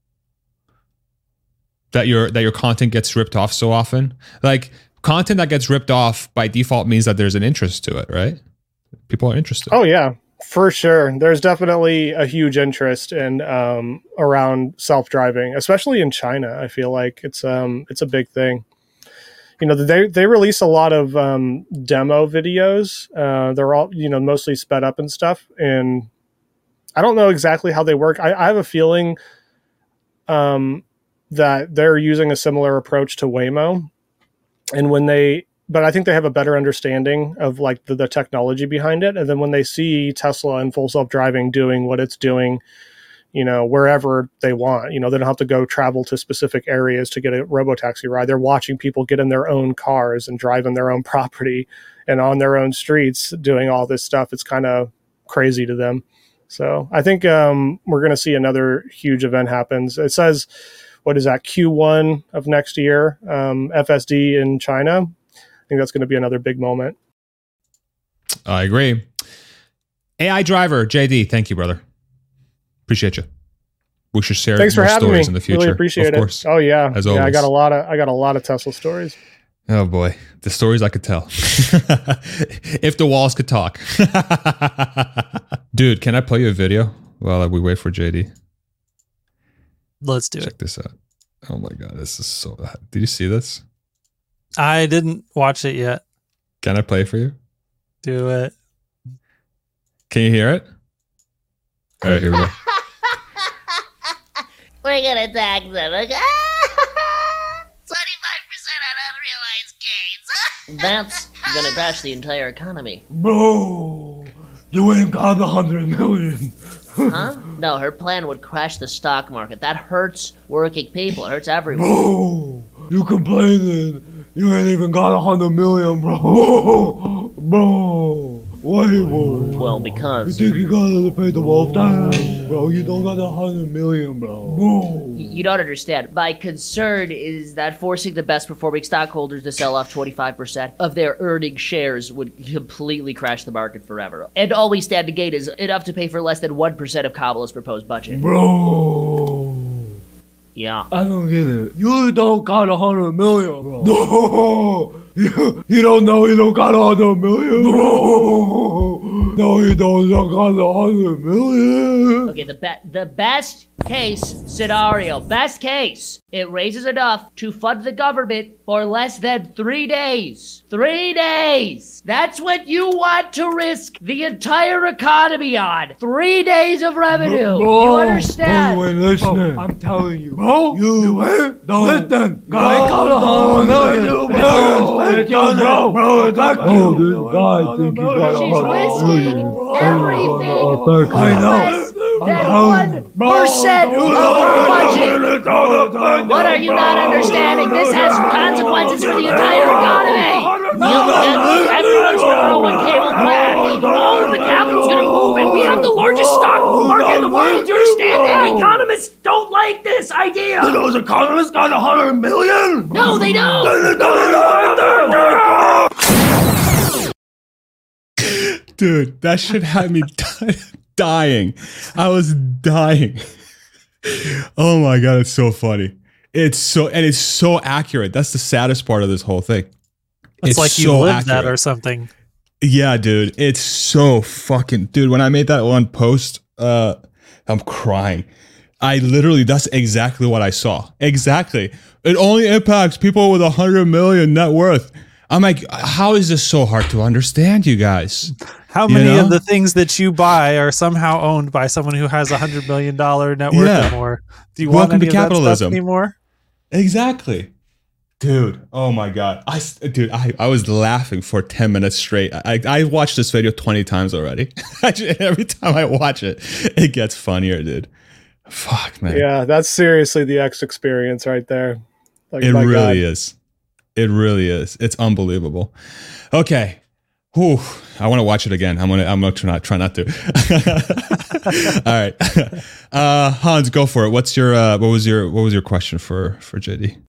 that your that your content gets ripped off so often? Like content that gets ripped off by default means that there's an interest to it, right? People are interested. Oh yeah, for sure. There's definitely a huge interest in um, around self-driving, especially in China. I feel like it's um it's a big thing. You know, they they release a lot of um, demo videos. Uh, they're all, you know, mostly sped up and stuff. And I don't know exactly how they work. I, I have a feeling um, that they're using a similar approach to Waymo. And when they, but I think they have a better understanding of like the, the technology behind it. And then when they see Tesla and full self-driving doing what it's doing, you know, wherever they want, you know, they don't have to go travel to specific areas to get a robotaxi ride. They're watching people get in their own cars and drive in their own property and on their own streets doing all this stuff. It's kind of crazy to them. So I think um, we're going to see another huge event happens. It says, what is that, Q one of next year, um, F S D in China. I think that's going to be another big moment. I agree. A I Driver, J D, thank you, brother. Appreciate you. We should share Thanks more for having stories me. in the future. Really appreciate of it. Course. Oh yeah, as yeah. always. I got a lot of I got a lot of Tesla stories. Oh boy, the stories I could tell. If the walls could talk. Dude, can I play you a video while we wait for J D? Let's do Check it. this out. Oh my god, this is so. Did you see this? I didn't watch it yet. Can I play it for you? Do it. Can you hear it? All right, here we go. We're gonna tax them. twenty-five percent on unrealized gains. That's gonna crash the entire economy. Bro, you ain't got a hundred million. Huh? No, her plan would crash the stock market. That hurts working people. It hurts everyone. Bro, you complaining. You ain't even got a hundred million, bro. Bro, why, bro? Well, You because think you gotta pay the wolf tax? Bro, you don't got a hundred million, bro. Bro. you don't understand. My concern is that forcing the best performing stockholders to sell off twenty-five percent of their earning shares would completely crash the market forever. And all we stand to gain is enough to pay for less than one percent of Kamala's proposed budget. Bro. Yeah. I don't get it. You don't got a hundred million, bro. No. You, you don't know you don't got a hundred million, bro. No, you don't, don't got a hundred million. Okay, the be- the best case scenario, best case, it raises enough to fund the government for less than three days. Three days! That's what you want to risk the entire economy on. Three days of revenue. Bro, you understand? Bro, you ain't listening. Bro, I'm telling you. Bro, you, you ain't don't listen. Bro, I got a hundred million. Bro, bro, bro, bro, bro, this guy think he got a She's hundred risking million. everything. I know. Less than one percent of our budget. What are you not understanding? This has consequences for the entire economy. You, everyone's gonna know what cable back. All of the capital's gonna move, and we have the largest stock market in the world. Do you understand? Economists don't like this idea. Those economists got a hundred million? No, they don't. Dude, that shit had me dying. dying. I was dying. Oh my God, it's so funny. It's so, and it's so accurate. That's the saddest part of this whole thing. It's, it's like so you lived accurate. that or something. Yeah, dude. It's so fucking, dude, when I made that one post, uh, I'm crying. I literally, that's exactly what I saw. Exactly. It only impacts people with a hundred million net worth. I'm like, how is this so hard to understand, you guys? How You many know? of the things that you buy are somehow owned by someone who has a hundred million dollar net worth Yeah. or more? Do you Welcome want any to of that stuff capitalism. anymore? Exactly. Dude, oh my God. I, dude, I, I was laughing for ten minutes straight. I, I watched this video twenty times already. Every time I watch it, it gets funnier, dude. Fuck, man. Yeah, that's seriously the X experience right there. Like, It my really God. is. It really is. It's unbelievable. Okay. Whew. I want to watch it again. I'm gonna. I'm gonna try not try not to. All right, uh, Hans, go for it. What's your? Uh, what was your? What was your question for for J D?